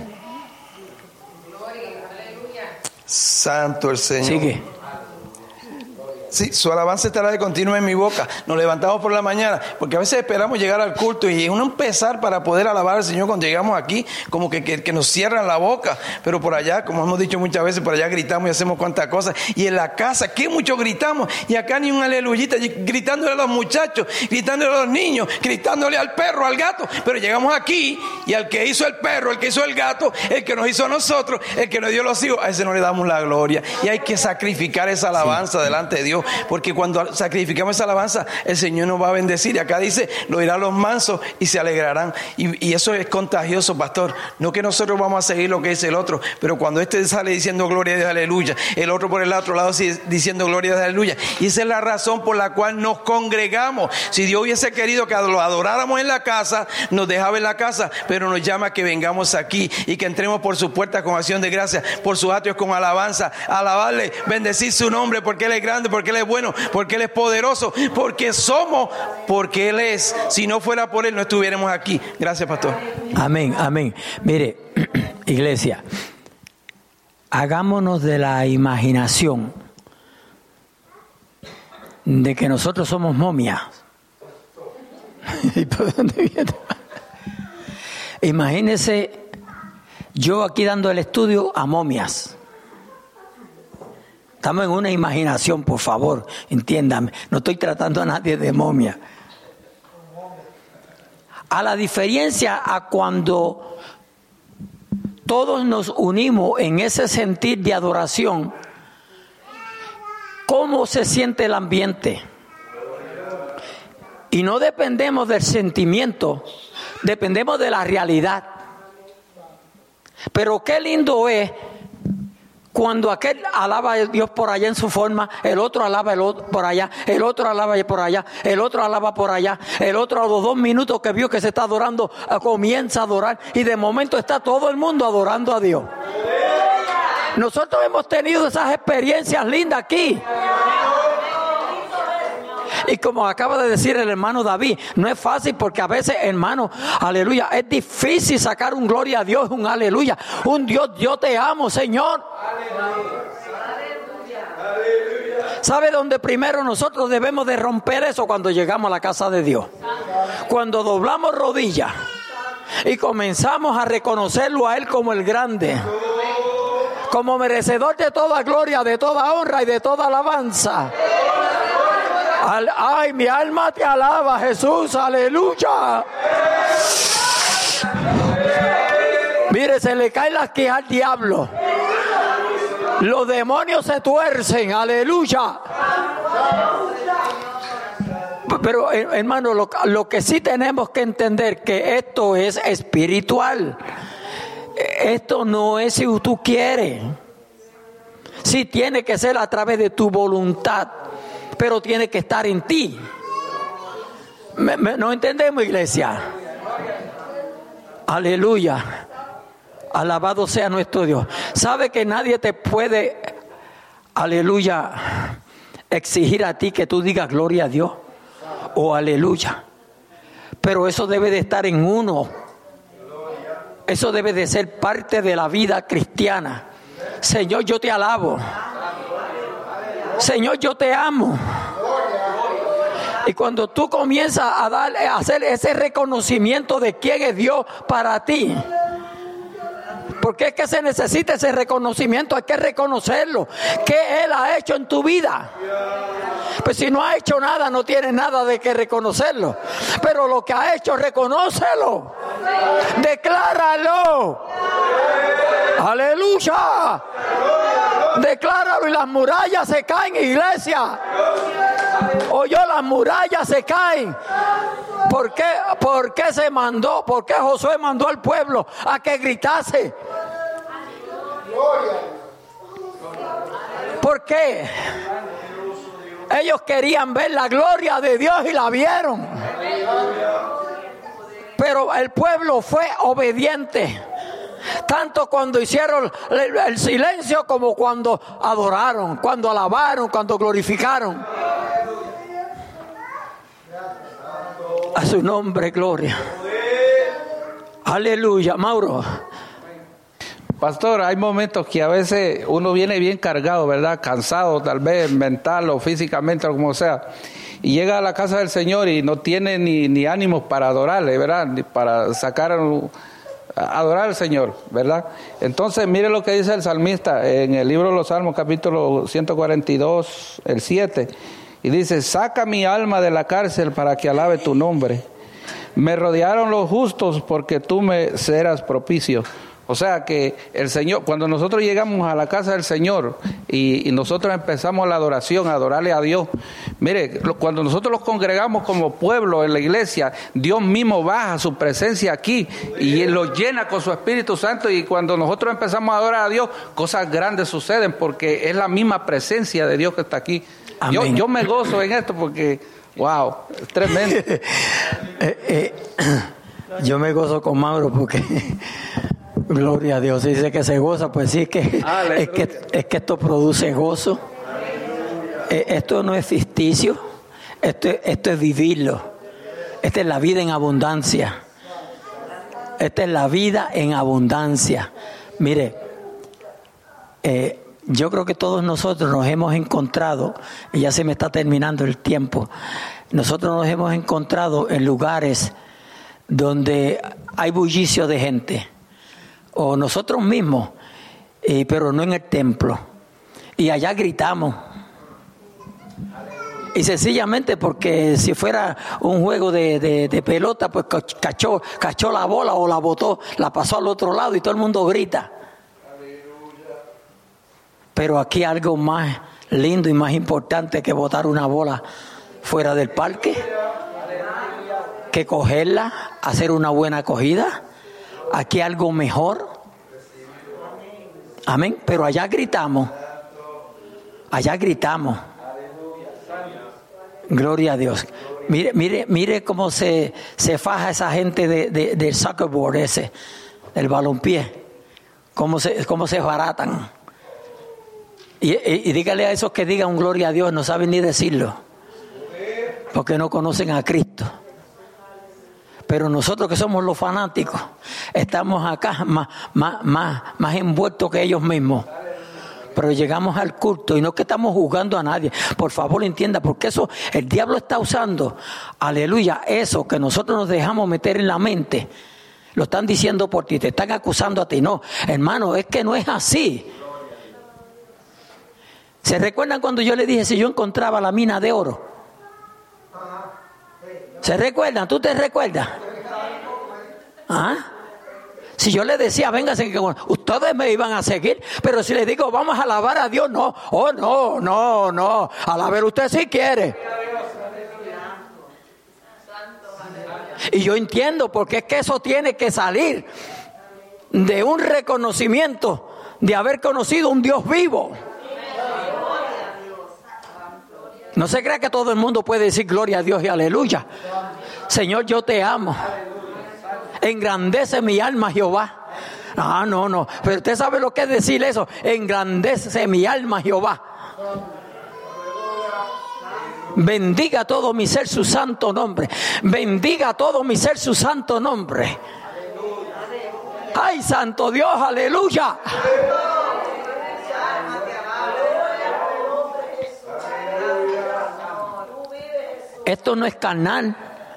Santo el Señor. Sigue. Sí, su alabanza estará de continuo en mi boca. Nos levantamos por la mañana, porque a veces esperamos llegar al culto y es un pesar para poder alabar al Señor cuando llegamos aquí, como que nos cierran la boca. Pero por allá, como hemos dicho muchas veces, por allá gritamos y hacemos cuantas cosas. Y en la casa, ¿qué mucho gritamos? Y acá ni un aleluyita, gritándole a los muchachos, gritándole a los niños, gritándole al perro, al gato. Pero llegamos aquí y al que hizo el perro, el que hizo el gato, el que nos hizo a nosotros, el que nos dio los hijos, a ese no le damos la gloria. Y hay que sacrificar esa alabanza delante de Dios. Porque cuando sacrificamos esa alabanza, el Señor nos va a bendecir. Y acá dice: lo dirán los mansos y se alegrarán. Y eso es contagioso, pastor. No que nosotros vamos a seguir lo que dice el otro, pero cuando este sale diciendo gloria a Dios, aleluya, el otro por el otro lado sigue diciendo gloria a Dios, aleluya. Y esa es la razón por la cual nos congregamos. Si Dios hubiese querido que lo adoráramos en la casa, nos dejaba en la casa, pero nos llama a que vengamos aquí y que entremos por su puerta con acción de gracia, por sus atrios con alabanza, alabarle, bendecir su nombre, porque Él es grande, porque Él es bueno, porque Él es poderoso, porque somos, porque Él es. Si no fuera por Él, no estuviéramos aquí. Gracias, pastor. Amén, amén. Mire, iglesia, hagámonos de la imaginación de que nosotros somos momias. ¿Y por dónde viene? Imagínese yo aquí dando el estudio a momias. Estamos en una imaginación, por favor, entiéndame. No estoy tratando a nadie de momia. A la diferencia a cuando todos nos unimos en ese sentir de adoración, ¿cómo se siente el ambiente? Y no dependemos del sentimiento, dependemos de la realidad. Pero qué lindo es cuando aquel alaba a Dios por allá en su forma, el otro alaba el otro por allá, el otro alaba por allá, el otro alaba por allá, el otro a los 2 minutos que vio que se está adorando, comienza a adorar y de momento está todo el mundo adorando a Dios. Nosotros hemos tenido esas experiencias lindas aquí. Y como acaba de decir el hermano David, no es fácil porque a veces, hermano, aleluya, es difícil sacar un gloria a Dios, un aleluya, un Dios, yo te amo, Señor. ¿Sabe dónde primero nosotros debemos de romper eso? Cuando llegamos a la casa de Dios. Cuando doblamos rodillas y comenzamos a reconocerlo a Él como el grande, como merecedor de toda gloria, de toda honra y de toda alabanza. Ay, mi alma te alaba, Jesús, aleluya. Mire, se le caen las quejas al diablo. Los demonios se tuercen, aleluya. Pero hermano, lo que sí tenemos que entender, que esto es espiritual. Esto no es si tú quieres. Sí tiene que ser a través de tu voluntad, pero tiene que estar en ti. ¿No entendemos, iglesia? Aleluya. Alabado sea nuestro Dios. ¿Sabe que nadie te puede, aleluya, exigir a ti que tú digas gloria a Dios o aleluya? Pero eso debe de estar en uno. Eso debe de ser parte de la vida cristiana. Señor, yo te alabo. Señor, yo te amo. Y cuando tú comienzas a hacer ese reconocimiento de quién es Dios para ti, porque es que se necesita ese reconocimiento, hay que reconocerlo. ¿Qué Él ha hecho en tu vida? Pues si no ha hecho nada, no tiene nada de que reconocerlo. Pero lo que ha hecho, reconócelo. Decláralo. Aleluya. Decláralo y las murallas se caen, iglesia. Oyó, las murallas se caen. ¿Por qué se mandó? ¿Por qué Josué mandó al pueblo a que gritase? ¿Por qué? Ellos querían ver la gloria de Dios y la vieron. Pero el pueblo fue obediente. Tanto cuando hicieron el silencio como cuando adoraron, cuando alabaron, cuando glorificaron. A su nombre, gloria. Aleluya, Mauro. Pastor, hay momentos que a veces uno viene bien cargado, ¿verdad? Cansado, tal vez mental o físicamente o como sea. Y llega a la casa del Señor y no tiene ni ánimos para adorarle, ¿verdad? Ni para adorar al Señor, ¿verdad? Entonces, mire lo que dice el salmista en el libro de los Salmos, capítulo 142, el 7. Y dice: saca mi alma de la cárcel para que alabe tu nombre. Me rodearon los justos porque tú me serás propicio. O sea que el Señor, cuando nosotros llegamos a la casa del Señor y nosotros empezamos la adoración, a adorarle a Dios, mire, cuando nosotros los congregamos como pueblo en la iglesia, Dios mismo baja su presencia aquí y lo llena con su Espíritu Santo, y cuando nosotros empezamos a adorar a Dios, cosas grandes suceden porque es la misma presencia de Dios que está aquí. Yo me gozo en esto porque, wow, es tremendo. Yo me gozo con Mauro porque... Gloria a Dios, dice que se goza, pues sí, es que esto produce gozo. Esto no es ficticio, esto es vivirlo. Esta es la vida en abundancia. Esta es la vida en abundancia. Mire, yo creo que todos nosotros nos hemos encontrado, y ya se me está terminando el tiempo, nosotros nos hemos encontrado en lugares donde hay bullicio de gente, o nosotros mismos, pero no en el templo, y allá gritamos, y sencillamente porque si fuera un juego de pelota, pues cachó la bola o la botó, la pasó al otro lado y todo el mundo grita. Pero aquí algo más lindo y más importante que botar una bola fuera del parque, que cogerla, hacer una buena acogida. Aquí algo mejor. Amén. Pero allá gritamos. Allá gritamos. Gloria a Dios. Mire cómo se faja esa gente del soccer board ese, del balompié. Cómo se baratan. Y dígale a esos que digan un gloria a Dios, no saben ni decirlo, porque no conocen a Cristo. Pero nosotros que somos los fanáticos, estamos acá más envueltos que ellos mismos. Pero llegamos al culto y no es que estamos juzgando a nadie. Por favor, entienda, porque eso, el diablo está usando, aleluya, eso que nosotros nos dejamos meter en la mente. Lo están diciendo por ti, te están acusando a ti. No, hermano, es que no es así. ¿Se recuerdan cuando yo le dije si yo encontraba la mina de oro? ¿Se recuerdan? ¿Tú te recuerdas? ¿Ah? Si yo les decía, vénganse, que ustedes me iban a seguir, pero si les digo, vamos a alabar a Dios, no. Oh, no. Alabar usted si quiere. Y yo entiendo, porque es que eso tiene que salir de un reconocimiento de haber conocido un Dios vivo. No se crea que todo el mundo puede decir gloria a Dios y aleluya. Señor, yo te amo. Engrandece mi alma, Jehová. No. Pero usted sabe lo que es decir eso. Engrandece mi alma, Jehová. Bendiga todo mi ser su santo nombre. Bendiga todo mi ser su santo nombre. Ay, santo Dios, aleluya. Esto no es carnal.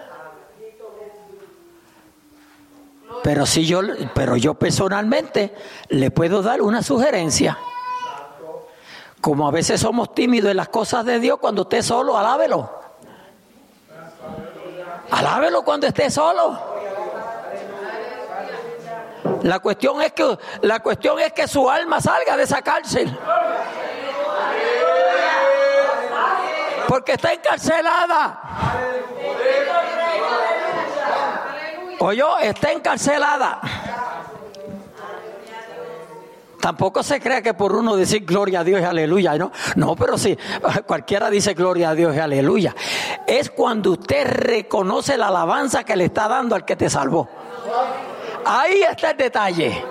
Pero yo personalmente le puedo dar una sugerencia. Como a veces somos tímidos en las cosas de Dios, cuando esté solo, alábelo. Alábelo cuando esté solo. La cuestión es que su alma salga de esa cárcel. Porque está encarcelada. Está encarcelada. Tampoco se crea que por uno decir gloria a Dios y aleluya, no, pero sí, cualquiera dice gloria a Dios y aleluya. Es cuando usted reconoce la alabanza que le está dando al que te salvó. Ahí está el detalle.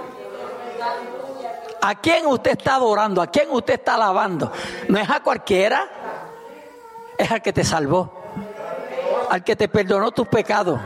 ¿A quién usted está adorando? ¿A quién usted está alabando? No es a cualquiera, es al que te salvó, al que te perdonó tus pecados,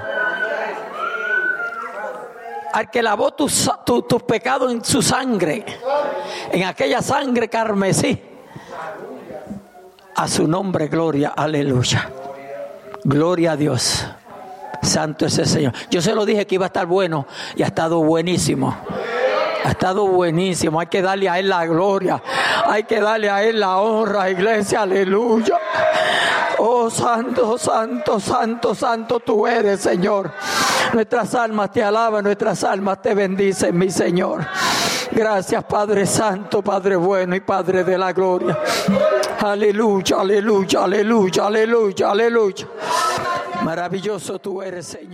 al que lavó tus pecados en su sangre, en aquella sangre carmesí. A su nombre, gloria, aleluya. Gloria a Dios. Santo es el Señor. Yo se lo dije que iba a estar bueno y ha estado buenísimo. Ha estado buenísimo. Hay que darle a Él la gloria. Hay que darle a Él la honra, iglesia, aleluya. Oh, santo, santo, santo, santo tú eres, Señor. Nuestras almas te alaban, nuestras almas te bendicen, mi Señor. Gracias, Padre Santo, Padre bueno y Padre de la gloria. Aleluya, aleluya, aleluya, aleluya, aleluya. Maravilloso tú eres, Señor.